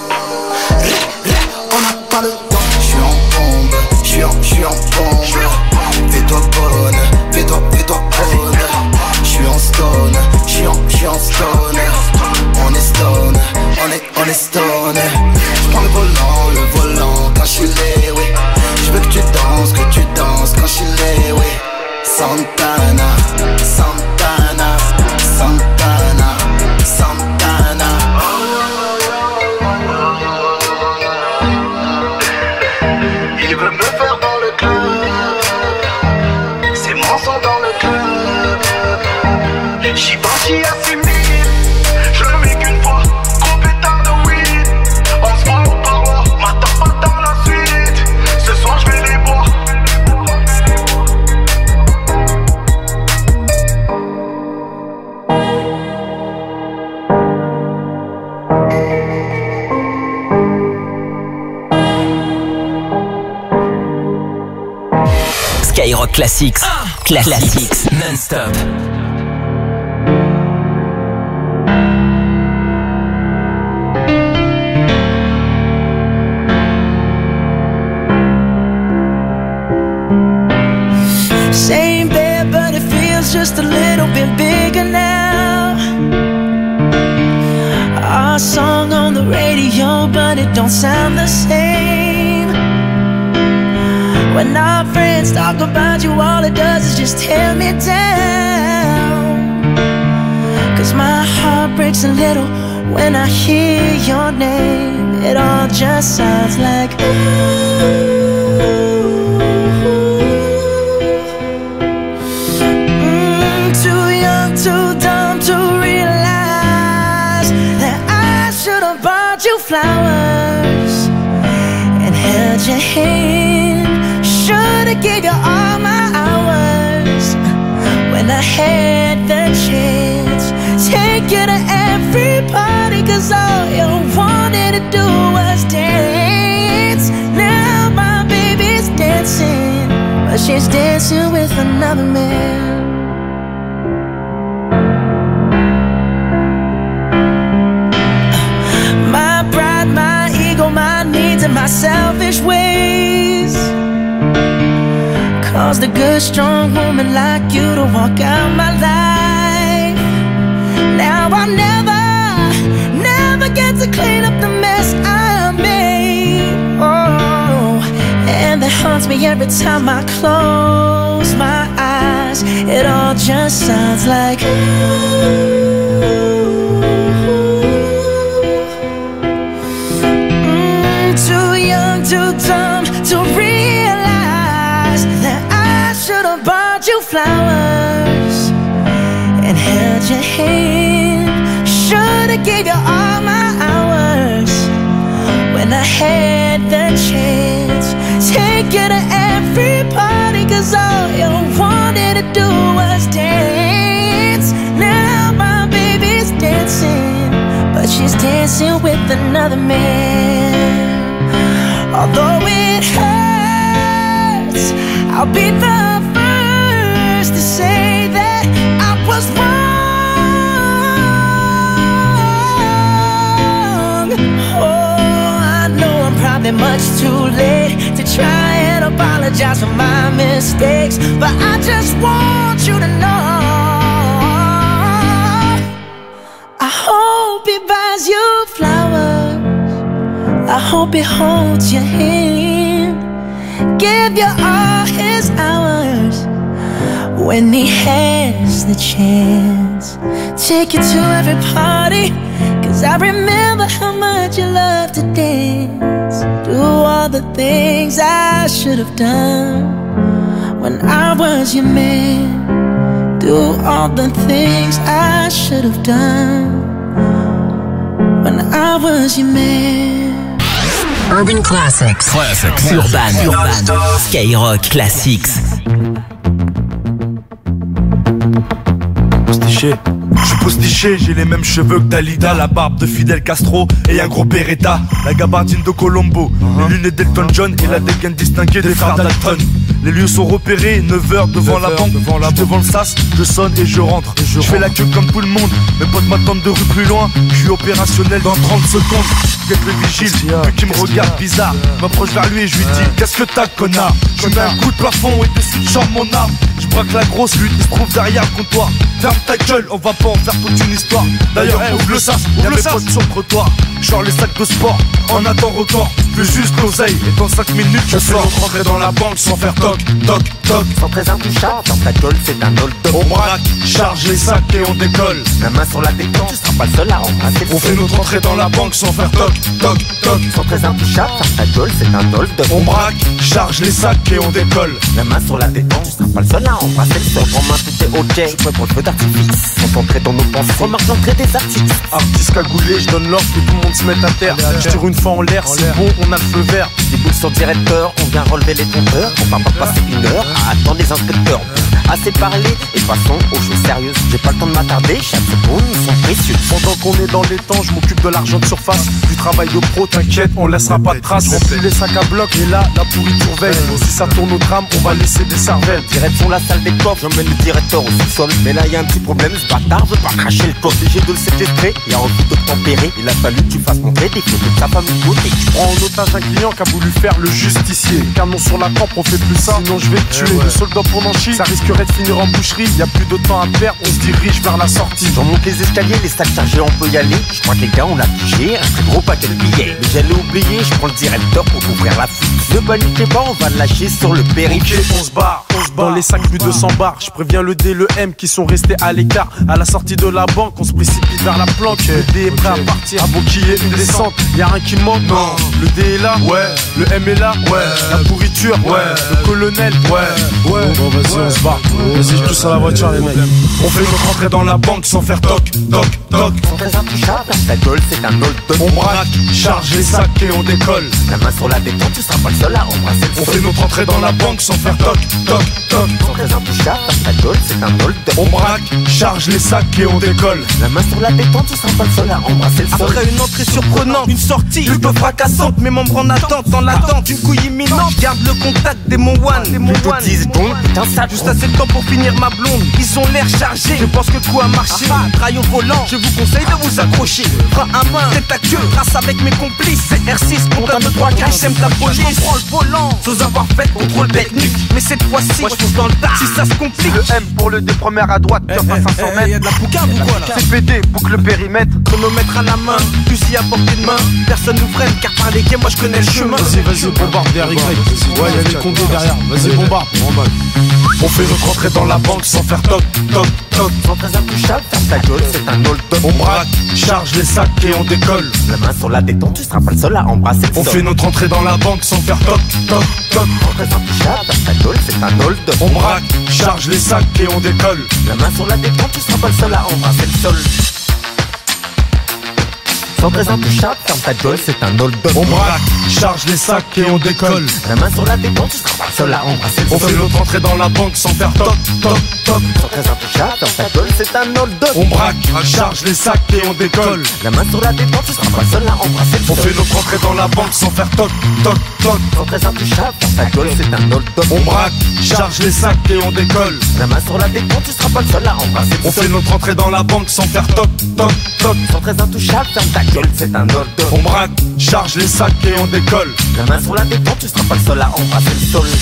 On n'a pas le temps. J'suis en bombe, j'suis en, j'suis en bombe. Fais-toi bonne, fais-toi, fais-toi bonne. J'suis en stone, j'suis en, j'suis en stone. On est stone, on est, on est stone. J'prends le volant, le volant quand j'suis lé, oui. J'veux que tu danses, que tu danses quand j'suis lé, oui. Santana, Santana, Santana, Santana. Il veut me faire dans le club, c'est mon son dans le club. J'y pense, j'y assimile, je le mets qu'une fois, gros pétard de weed. On se voit au parloir, m'attends pas dans la suite. Ce soir je vais les boire. Skyrock Classics, Classics, non-stop. Same bed, but it feels just a little bit bigger now. Our song on the radio, but it don't sound the same. When our friends talk about you, all it does is just tear me down. Cause my heart breaks a little when I hear your name. It all just sounds like ooh. Mm, too young, too dumb to realize that I should have bought you flowers and held your hand. Should've gave you all my hours when I had the chance. Take you to every party, cause all you wanted to do was dance. Now my baby's dancing, but she's dancing with another man. My pride, my ego, my needs and my selfish ways caused a good, strong woman like you to walk out my life. Now I'll never, never get to clean up the mess I made. Oh, and that haunts me every time I close my eyes. It all just sounds like ooh. Mm, too young, too dumb to realize that I should have bought you flowers and held your hand. Should've gave you all my hours when I had the chance. Take you to every party, cause all you wanted me to do was dance. Now my baby's dancing, but she's dancing with another man. Although it hurts, I'll be the first to say that I was wrong. Oh, I know I'm probably much too late to try and apologize for my mistakes, but I just want you to know I hope he buys you flowers, I hope he holds your hand, give you all his hours when he has the chance. Take you to every party, cause I remember how much you love to dance. Do all the things I should have done when I was your man. Do all the things I should have done when I was your man. Urban Classics. Classics. Urban. Urban. Skyrock Classics. Postiché. Je suis postiché, j'ai les mêmes cheveux que Dalida, la barbe de Fidel Castro et un gros Beretta, la gabardine de Colombo, uh-huh. Les lunettes d'Elton John et la dégaine distinguée des frères Dalton. Les lieux sont repérés, neuf heures devant la banque, devant, la devant le sas, je sonne et je rentre. Et je, je fais la queue comme tout le monde, mes potes m'attendent de rue plus loin, je suis opérationnel dans trente secondes. Quelques vigiles, lui qui me regarde bizarre, m'approche vers lui et je lui dis qu'est-ce que t'as connard. Je mets un coup de plafond et dessus je chante mon arme. Je braque la grosse, lui il se trouve derrière le comptoir. Ferme ta gueule, on va pas en faire toute une histoire. D'ailleurs, hey, ouvre le sas, ouvre le sas sur le trottoir. Genre les sacs de sport, en attend record. Je veux juste l'oseille et dans cinq minutes je sors. Rentrer dans la banque sans faire toc, toc, toc. Sans très intouchable, dans ta gueule c'est un hold-up. On braque, charge les sacs et on décolle. La main sur la détente, tu seras pas le seul à embrasser le On fait notre entrée dans la banque sans faire toc, toc, toc. Sans très intouchable, dans ta gueule c'est un hold-up. On braque, charge les sacs et on décolle. La main sur la détente, tu seras pas le seul à embrasser le sol. En main tout est ok, je suis prêt pour le feu d'artifice. Concentré dans nos pensées, remarque l'entrée des artistes. Artiste cagoulé, je donne l'ordre que tout le monde se mette à terre. Je tire une fois en l'air, c'est bon, on a le feu vert. Des boules sur directeur, on vient relever les compteurs. On va pas passer une heure à attendre les inspecteurs. Assez parlé et passons aux choses sérieuses. J'ai pas le temps de m'attarder, chaque seconde ils sont précieux. Pendant qu'on est dans les temps, je m'occupe de l'argent de surface. Du travail de pro, t'inquiète, on laissera pas de traces. Remplis les sacs à bloc et là, la pourriture veille. Si ça tourne au drame, on va laisser des cervelles. Direction la salle des coffres, j'emmène le directeur au sous-sol. Mais là y'a un petit problème, ce bâtard veut pas cracher le coffre. Obligé de le séquestrer et en envie de tempérer. Il a fallu que tu fasses montrer des photos de ta famille côté. Je prends en otage un client qui a voulu faire le justicier. Canon sur la camp, on fait plus ça, sinon je vais te tuer. Le soldat pour l'enchi, ça risquerait de finir en boucherie. Y'a plus de temps à perdre, on se dirige vers la sortie. J'en monte les escaliers, les sacs chargés, on peut y aller. Je crois que les gars on a touché un très gros paquet de billets. Mais j'allais oublier, je prends le directeur pour ouvrir la fuite. Ne paniquez pas, on va le lâcher sur le périph'. Ok, on se barre, on se barre. Dans les sacs plus de cent bars, je préviens le D, le M qui sont restés à l'écart. À la sortie de la banque, on se précipite vers la planque. Le D est prêt à partir, avant qu'il y ait une descente. Y'a rien qui manque, non. Le D est là, ouais. Le M est là, ouais. La pourriture, ouais. Le colonel, ouais. Ouais. Bon, vas-y, on se barre. Vas-y, je pousse à la voiture, les mecs. On fait notre entrée dans la banque sans faire toc, toc, toc. Sans très intouchable, ta gueule c'est un hold-up. On braque, charge les sacs et on décolle. La main sur la détente, tu seras pas le seul à embrasser le On fait notre entrée dans la banque sans faire toc, toc, toc. Sans très intouchable, ta gueule c'est un hold-up. On braque, charge les sacs et on décolle. La main sur la détente, tu seras pas le seul à embrasser le sol. Après une entrée surprenante, une sortie plutôt fracassante, mes membres en attente, en l'attente, une couille imminente. Garde le contact des mon one, des mon one. dix secondes, putain ça. Juste assez de temps pour finir ma blonde. Ils ont l'air chargés, je pense que tout a marché. Ah, trail au volant, je vous conseille de vous accrocher. Frein à main, tête à queue, trace avec mes complices. C'est R six, comptable de trois quatre, j'aime ta police. Je prends le volant, sans avoir fait de contrôle technique. Mais cette fois-ci, moi je fonce dans le tas, si ça se complique. Le M pour le D première à droite, top à cinq cents mètres. Y'a de la poucave ou quoi là? C P D, boucle le périmètre. Chronomètre à la main, fusil à portée de main. Personne nous freine, car par les quais, moi je connais le chemin. Vas-y, vas-y, bombarde derrière Y. Ouais, y'a les condés derrière. Vas-y, bombarde. On fait notre entrée dans la banque sans faire toc, toc, toc. Sans très intouchable, ferme ta gueule, c'est un hold-up. On braque, charge les sacs et on décolle. La main sur la détente, tu seras pas le seul à embrasser le On sol. fait notre entrée dans la banque sans faire toc, toc, toc. Sans très intouchable, ferme ta gueule, c'est un hold-up. On braque, charge les sacs et on décolle. La main sur la détente, tu seras pas le seul à embrasser le sol. Sans très intouchable, ferme ta gueule, c'est un hold-up. On braque, charge les sacs et on décolle. La main sur la détente, tu seras pas seul à embrasser le On fait notre entrée dans la banque sans faire toc, toc, toc. Sans très intouchable, ferme ta gueule, c'est un hold-up. On braque, charge les sacs et on décolle. La main sur la détente, tu seras pas seul à embrasser le On fait notre entrée dans la banque sans faire toc, toc, toc. Sans très intouchable, ferme ta gueule, c'est un hold-up. On braque, charge les sacs et on décolle. La main sur la détente, tu seras pas le seul à embrasser le On fait notre entrée dans la banque sans faire toc, toc, toc. Sans très intouchable, ferme ta gueule, c'est un hold-up. On braque, charge les sacs et on décolle. La main sur la détente, tu seras pas le seul à embrasser le sol.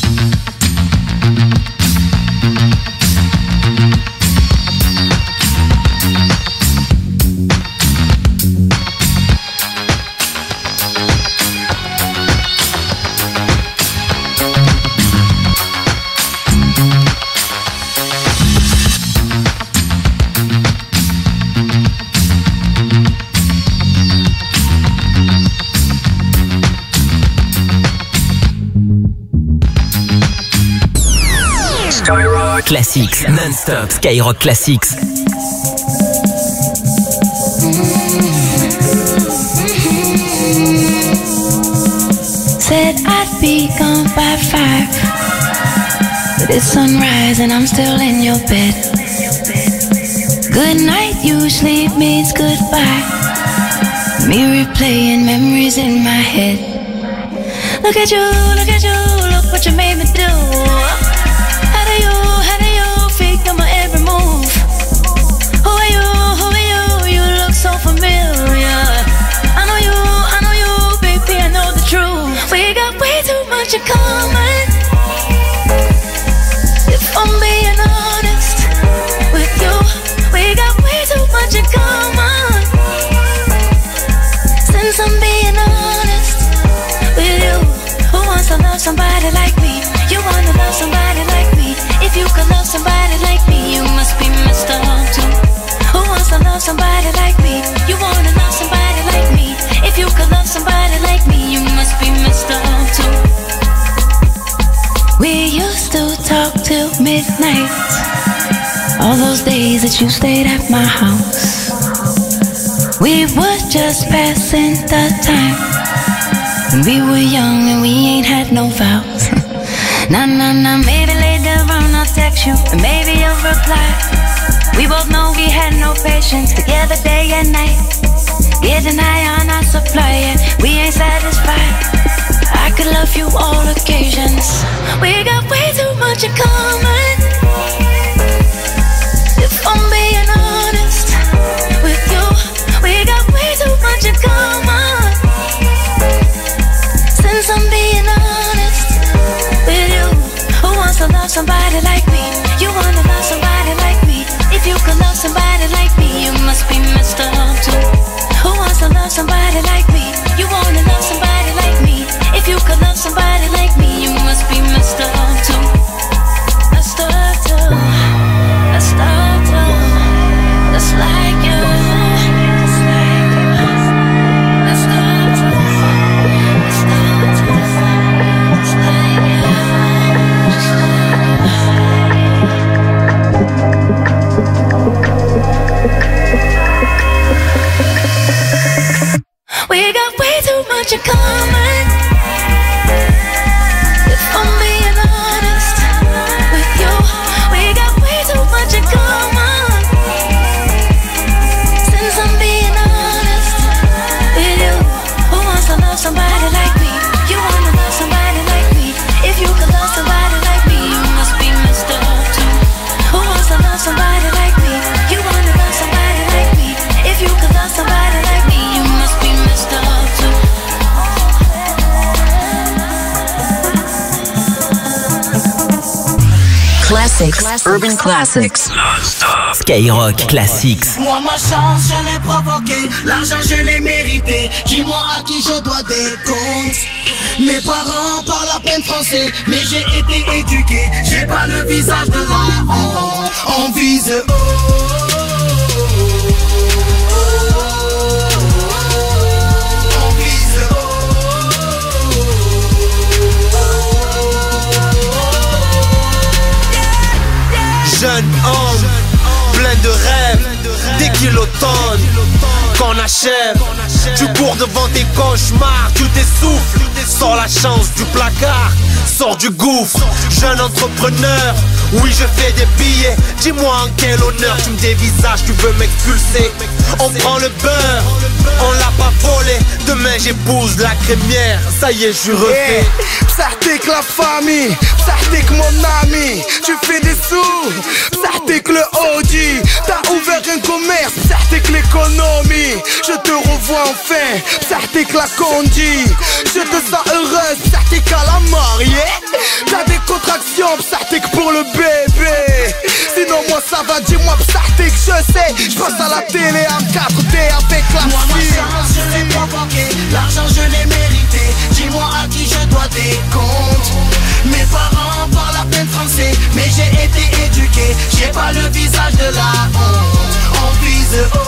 Classics, non-stop, Skyrock Classics. Said I'd be gone by five, but it's sunrise and I'm still in your bed. Good night usually means goodbye. Me replaying memories in my head. Look at you, look at you, look what you made me do. How do you, how do you fake on my every move? Who are you, who are you, you look so familiar. I know you, I know you, baby, I know the truth. We got way too much in common. If I'm being honest with you, we got way too much in common. Since I'm being honest with you, who wants to love somebody like me? You wanna love somebody like me? If you could love somebody like me, you must be messed up too. Who wants to love somebody like me? You wanna love somebody like me? If you could love somebody like me, you must be messed up too. We used to talk till midnight, all those days that you stayed at my house. We were just passing the time, when we were young and we ain't had no vows. Nah, nah, nah, maybe later on I'll text you, and maybe you'll reply. We both know we had no patience, together day and night, getting high on our supply, and we ain't satisfied. I could love you all occasions. We got way too much in common. If I'm being honest with you, we got way too much in common. Since I'm being honest with you, who wants to love somebody like me? You wanna love somebody like me? If you could love somebody like me, you must be messed up too. Who wants to love somebody like me? You wanna love somebody like me? If you could love somebody like me, you must be messed up too. Messed up too. Messed up too. Just like you. Just like you. Messed up too. Messed up too. Just like you. Just like you. We got way too much in common. If I'm being honest with you, we got way too much in common. Since I'm being honest with you, who wants to love somebody like me? You wanna love somebody like me? If you could love somebody like me, you must be messed up too. Who wants to love somebody like me? You wanna love somebody like me? If you could love somebody like me, you must be messed up too. Classics, Classics. Urban Classics. Skyrock Classics. Moi ma chance je l'ai provoquée, l'argent je l'ai mérité. Dis-moi à qui je dois des comptes. Mes parents parlent à peine français, mais j'ai été éduqué. J'ai pas le visage de la honte. On vise haut. Jeune homme, plein de rêves, des kilotonnes. Qu'on a achève. Tu cours devant tes cauchemars, tu t'essouffles. Sors la chance du placard, sors du gouffre. Jeune entrepreneur, oui je fais des billets. Dis-moi en quel honneur tu me dévisages, tu veux m'expulser. On prend le beurre, on l'a pas volé. Demain j'épouse la crémière, ça y est je suis refait. Psartek la famille, Psartek mon ami. Tu fais des sous, Psartek le Audi. T'as ouvert un commerce, Psartek l'économie. Je te revois enfin, Psartek la condi. Je te sens heureuse, Psartek à la mariée. T'as des contractions, Psartek pour le bébé. Sinon moi ça va, dis-moi Psartek, je sais. Je passe à la télé en quatre D avec la Moi ma chance je l'ai provoqué, l'argent je l'ai mérité. Dis-moi à qui je dois des comptes. Mes parents parlent à peine français, mais j'ai été éduqué. J'ai pas le visage de la honte. On vise haut.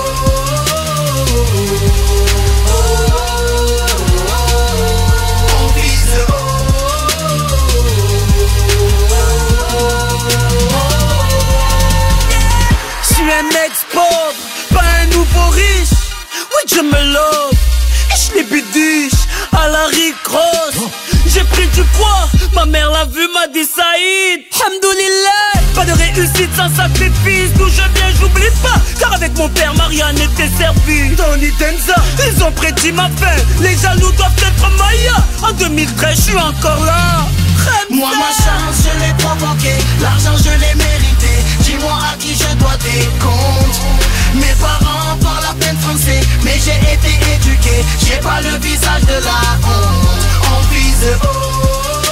On vise haut. Je suis un ex-pauvre, pas un nouveau riche. Oui, je me love, et je les bidiche à la Rick Ross. J'ai pris du poids, ma mère l'a vu, m'a dit Saïd. Hamdoulillah, pas de réussite sans sacrifice. D'où je viens, j'oublie pas, car avec mon père, Marianne était servie. Tony Denza, ils ont prédit ma fin. Les jaloux doivent être Maya. En deux mille treize, je suis encore là. Moi ma chance je l'ai provoqué, l'argent je l'ai mérité. Dis-moi à qui je dois des comptes. Mes parents parlent à peine français, mais j'ai été éduqué. J'ai pas le visage de la honte. On vise haut.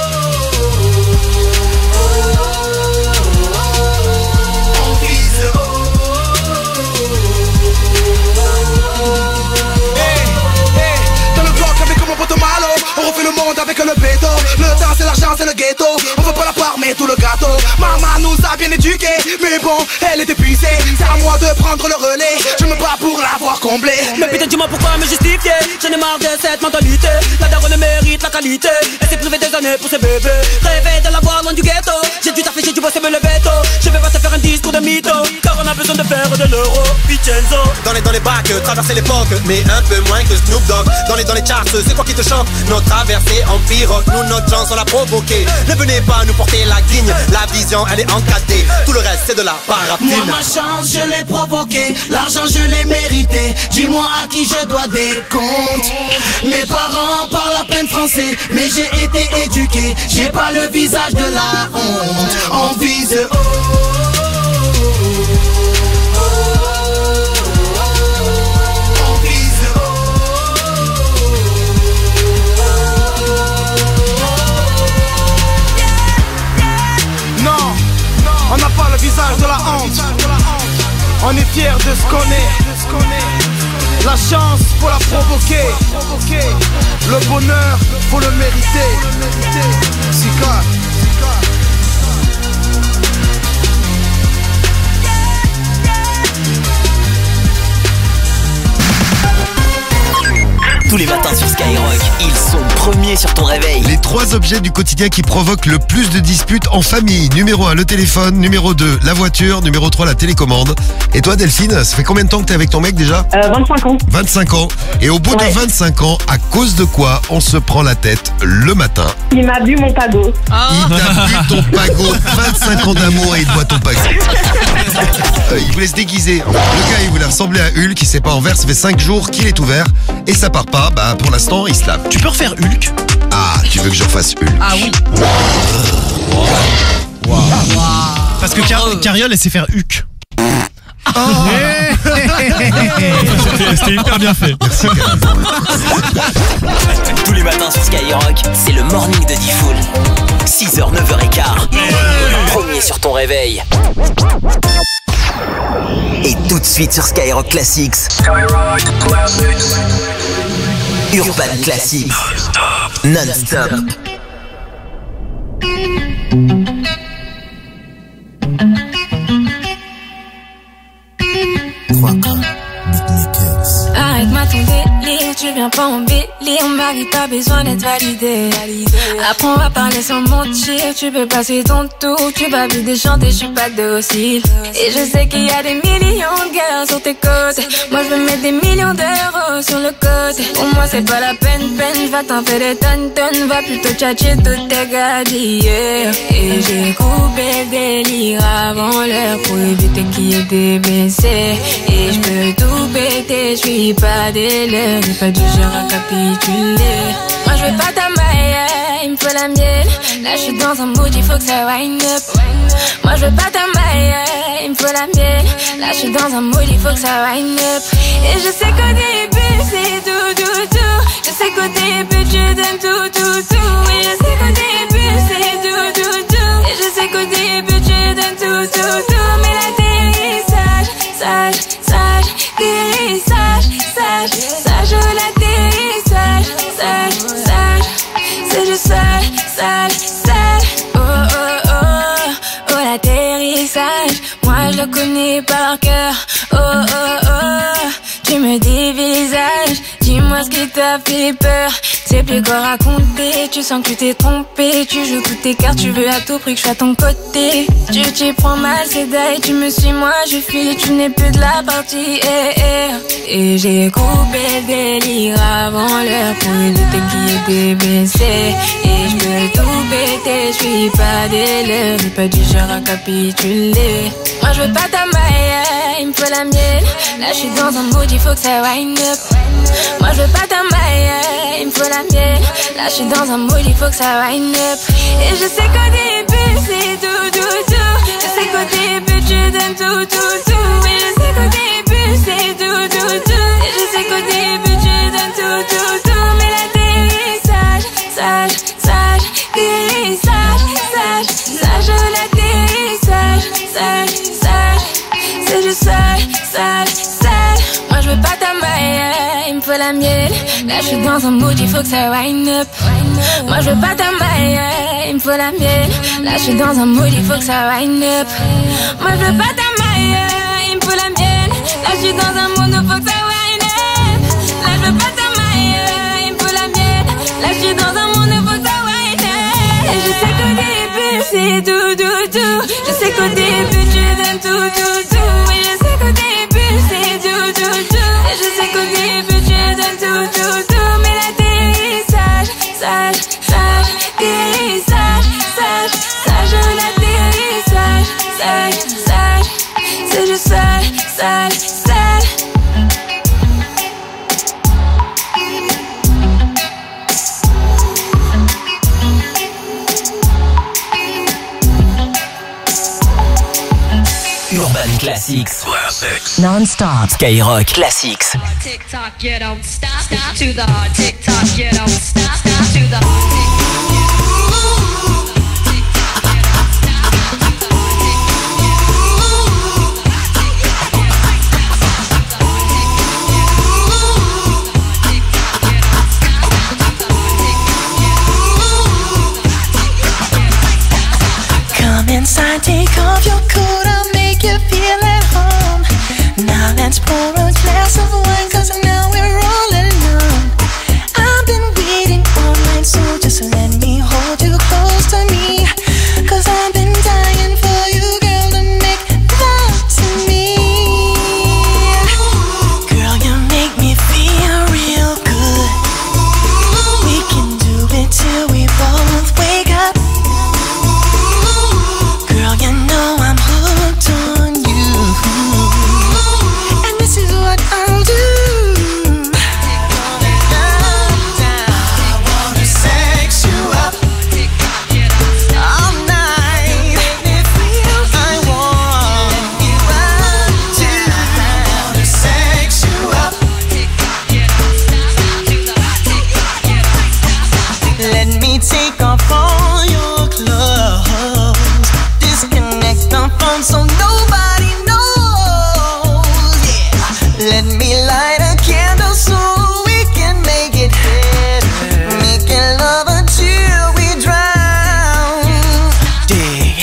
On vise haut. Hey, hey, dans le bloc avec mon pote Malo, on refait le monde avec le béton. Le temps c'est l'argent, c'est le ghetto. On veut pas la part mais tout le gâteau. Maman nous a bien éduqués, mais bon, elle est épuisée. C'est à moi de prendre le relais. Je me bats pour l'avoir comblé. Mais putain dis-moi pourquoi me justifier. J'en ai marre de cette mentalité. La daronne mérite la qualité. Elle s'est privée des années pour ses bébés. Rêver de la voir loin du ghetto. J'ai dû taffer, j'ai dû bosser me le veto. Je vais pas te faire un discours de mytho, car on a besoin de faire de l'euro. Vincenzo. Dans les dans les bacs, traverser l'époque, mais un peu moins que Snoop Dogg. Dans les dans les charts, c'est quoi qui te chante? Notre traversée en pirogue, nous notre chance on l'a provoqué. Ne venez pas nous porter la guigne, la vision elle est encadrée. Tout le reste c'est de la parapluie. Moi ma chance je l'ai provoqué, l'argent je l'ai mérité. Dis-moi à qui je dois des comptes. Mes parents parlent à peine français, mais j'ai été éduqué. J'ai pas le visage de la honte. On vise haut. On n'a pas le visage de la honte. On est fiers de ce qu'on est. La chance, faut la provoquer. Le bonheur, faut le mériter. Sika. Tous les matins sur Skyrock, ils sont premiers sur ton réveil. Les trois objets du quotidien qui provoquent le plus de disputes en famille. Numéro un, le téléphone. Numéro deux, la voiture. Numéro trois, la télécommande. Et toi, Delphine, ça fait combien de temps que t'es avec ton mec déjà? euh, vingt-cinq ans. vingt-cinq ans. Et au bout ouais. de vingt-cinq ans, à cause de quoi on se prend la tête le matin? Il m'a bu mon pago. Ah. Il t'a bu ton pago. vingt-cinq ans d'amour et il te boit ton pago. euh, il voulait se déguiser. Le gars, il voulait ressembler à Hulk. Il s'est pas ouvert. Ça fait cinq jours qu'il est ouvert. Et ça part pas. Bah, pour l'instant, il se lave. Tu peux refaire Hulk? Ah, tu veux que je refasse Hulk? Ah oui. Wow. Wow. Wow. Parce que Car Cariole, elle sait faire Hulk. Oh. C'était hyper bien fait. Merci. Tous les matins sur Skyrock, c'est le morning de Diffoul. six heures, neuf heures quinze. Premier sur ton réveil. Et tout de suite sur Skyrock Classics. Urban Classics. Non-stop. I arrête-moi ton délire, tu viens pas embellir ma vie, pas besoin d'être validé. Apprends à parler sans mentir, tu peux passer ton tour, tu vas vite déchanter, je suis pas docile. Et je sais qu'il y a des millions de gars sur tes côtes, moi je veux mettre des millions d'euros sur le côté. Pour moi c'est pas la peine, peine, va t'en faire des tonnes, tonnes, va plutôt tchatcher toutes tes gars d'hier. Et j'ai coupé le délire avant l'heure pour éviter qu'il y ait des B C. Et je peux tout péter, je suis pas des leurs, j'ai pas du genre à capituler. Moi je veux pas ta maille, il me faut la mienne. Là je suis dans un mood, il faut que ça wind up. Moi je veux pas ta maille, il me faut la mienne. Là je suis dans un mood, il faut que ça wind up. Et je sais qu'au début c'est tout, tout, tout. Je sais qu'au début tu donnes tout, tout, tout. Et je sais qu'au début c'est tout, tout, tout. Et je sais qu'au début tu donnes tout, tout, tout. Mais l'atterrissage, sage, sage, atterrissage, sage, sage, l'atterrissage, sage, sage, c'est juste sage, sage, sage. Oh, oh, oh, oh, l'atterrissage, moi je le connais par cœur. Oh, oh, oh, tu me dévisages, dis-moi ce qui t'a fait peur. C'est plus quoi raconter, tu sens que tu t'es trompé. Tu joues toutes tes cartes, tu veux à tout prix que je sois à ton côté. Tu t'y prends mal, c'est d'ailleurs, tu me suis, moi je fuis. Tu n'es plus de la partie, eh, eh. Et j'ai coupé le délire avant l'heure pour éviter qu'il y ait des B C. Et je peux tout péter, je suis pas des leurs, j'ai pas du genre à capituler. Moi je veux pas ta maille, il me faut la mienne. Là je suis dans un mood, il faut que ça wind up. Moi je veux pas ta maille, il me faut la mienne. Là je suis dans un mood, il faut que ça wind up. Et je sais qu'au début c'est tout, tout, tout. Je sais qu'au début tu donnes tout, tout, tout. Et je sais qu'au début c'est tout, tout, tout. Et je sais qu'au début tu donnes tout, tout, tout. Mais l'atterrissage, sage, sage, atterrissage, sage, sage, l'atterrissage, sage, sage, c'est juste sage, sage, sage. Moi je veux pas ta maille, il me faut la mienne. Là je suis dans un mood, il faut que ça wind up. Moi je veux pas ta maille, il me faut la mienne. Là je suis dans un mood, il faut que ça wind up. Moi je veux pas ta maille, il me faut la mienne. Là je suis dans un mood, il faut que ça wind up. Là je veux pas ta maille, il me faut la mienne. Là je suis dans un mood, il faut que ça wind up. Et je sais qu'au début c'est tout, tout, tout. Je sais qu'au début tu donnes tout, tout, tout. Et je sais qu'au début c'est tout, tout, tout. Et je sais qu'au début tu donnes tout, tout, tout. Mais l'atterrissage, sage, sage, atterrissage, sage, sage, l'atterrissage, sage, sage, c'est juste sage, sage, sage. Urban Classics. Non-stop. Skyrock Classics. Tick tock, you don't stop, stop to the hard tick tock, you don't stop, stop to the hard Come inside, take off your coat, I'll make you feel at home. Now let's pour a glass of wine, cause now we're all alone. I've been waiting all night, so just let me hold you close to me. Cause I've been dying for you, girl, to make love to me. Girl, you make me feel real good. We can do it till we both wake up. Girl, you know I'm hooked on you. And this is what I'll do. I wanna sex you up all night. Make me feel I want you up too. I wanna sex you up. Let me take off all your clothes. Disconnect the phone so nobody knows. Yeah. Let me light a candle so we can make it better. Making love until we drown. Dig.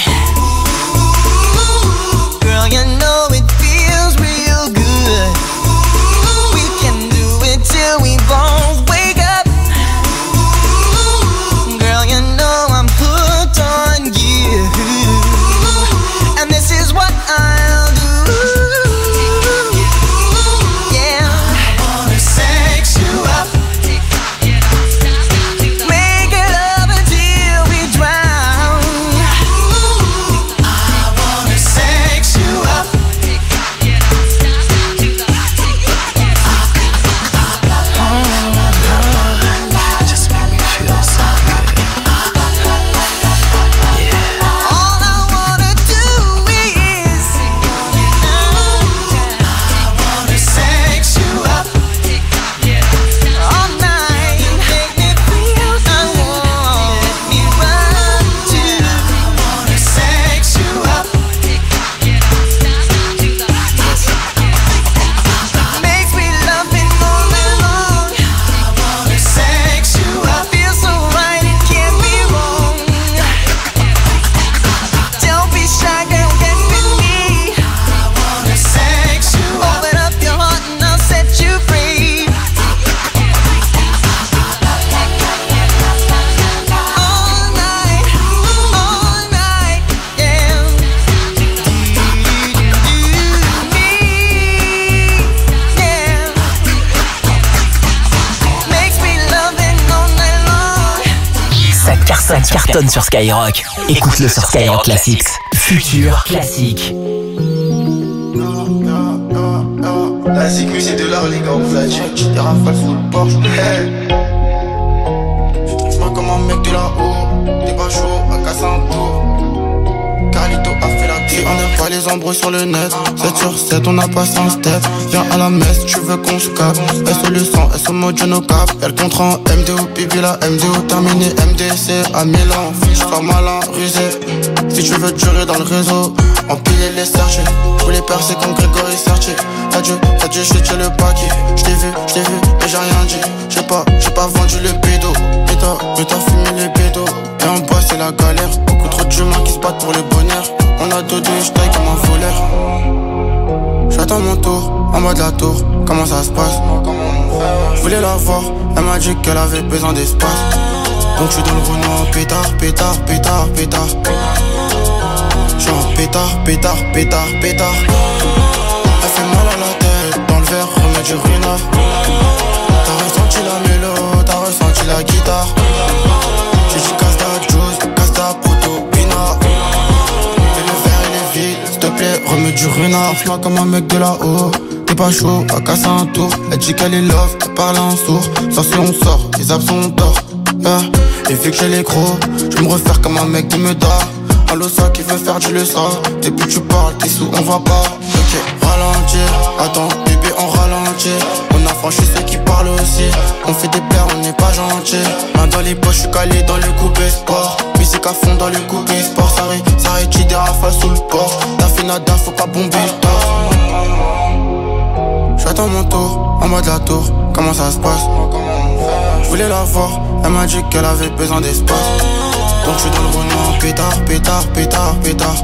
Girl, you know it feels real good. We can do cartonne sur Skyrock. Écoute-le sur Skyrock Classics. Futur Classique. La sécu c'est de l'art les gars, on flat check, j'ai des rafales full Porsche. Hey. Je comme un mec de là-haut, t'es pas chaud, à casser un tour. Carlito a fait la tire, on n'aime pas les embrouilles sur le net. sept sur sept, on a passé un step. Viens à la messe, tu veux qu'on se capte. S O le sang, S O mode no cap. Y'a le contrat en M D O, pipi la M D O terminé. M D C à Milan, fiche pas malin, rusé. Si tu veux durer dans le réseau, empiler les sergés. Pour les percer comme Grégory Sertier. T'as dû, t'as dû jeter le paquet. J't'ai vu, j't'ai vu, mais j'ai rien dit. J'ai pas, j'ai pas vendu le bédo. Mais t'as, mais t'as fumé les bédos. Et en bas c'est la galère. Beaucoup trop d'humains qui se battent pour le bonheur. On a deux deux, j'taille comme un voleur. J'attends mon tour, en bas de la tour. Comment ça se passe? Je voulais la voir, elle m'a dit qu'elle avait besoin d'espace. Donc j'suis dans le Renault, pétard, pétard, pétard, pétard. J'suis en pétard, pétard, pétard, pétard. Elle fait mal à la tête, dans le verre, remets du ruinard. T'as ressenti la mélo, t'as ressenti la guitare. J'ai dit casse ta juice, casse ta proto, pina. Et le verre il est vide, s'il te plaît, remets du ruinard. Fais-moi comme un mec de là-haut, t'es pas chaud, à casser un tour. Elle dit qu'elle est love, elle parle en sourd. Ça c'est on sort, les absents on dort. Yeah. Et vu que j'ai les gros, je me refaire comme un mec qui me dort. Allo ça qui veut faire du le ça. Depuis tu parles, t'es sous, on va pas. Ok, ralentir, attends, bébé on ralentit. On a franchi ceux qui parlent aussi. On fait des plaies, on n'est pas gentil. Main dans les poches, je suis calé dans le coupé sport. Musique à fond dans le coupé sport. Ça rit, ça rit, des rafales sous le port. T'as fait nada, faut pas bomber le torse. J'attends mon tour, en mode la tour. Comment ça se passe? Je voulais la voir, elle m'a dit qu'elle avait besoin d'espace. Donc j'suis dans le Renault, pétard, pétard, pétard, pétard.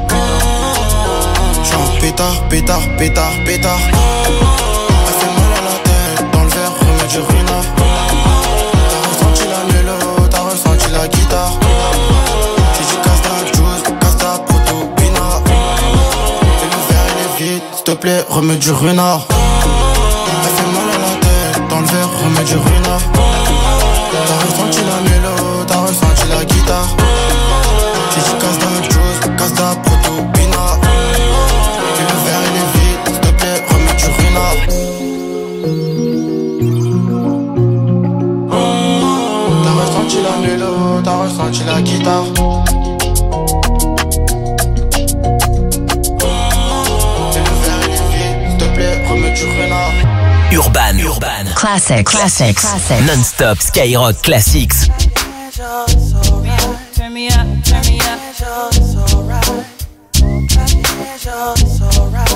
J'suis en pétard, pétard, pétard, pétard. Elle fait mal à la tête, dans le verre, remets du ruinard. T'as ressenti la mélo, t'as ressenti la guitare. J'ai dit casse ta juice, casse ta proto, pina. Et le verre il est vide, s'il te plaît, remets du ruinard. Elle fait mal à la tête, dans le verre, remets du ruinard. T'as ressenti la mélo, t'as ressenti la guitare. J'ai dit casse ta juice, casse ta proto, pina. Et le verre il est vide, s'il te plaît, remets du ruinard. T'as ressenti la mélo, t'as ressenti la guitare. Et le verre il est vide, s'il te plaît, remets du ruinard. Urban, Urban, Classics, Classics, Classics. Non-stop Skyrock Classics. Turn me up, turn me up.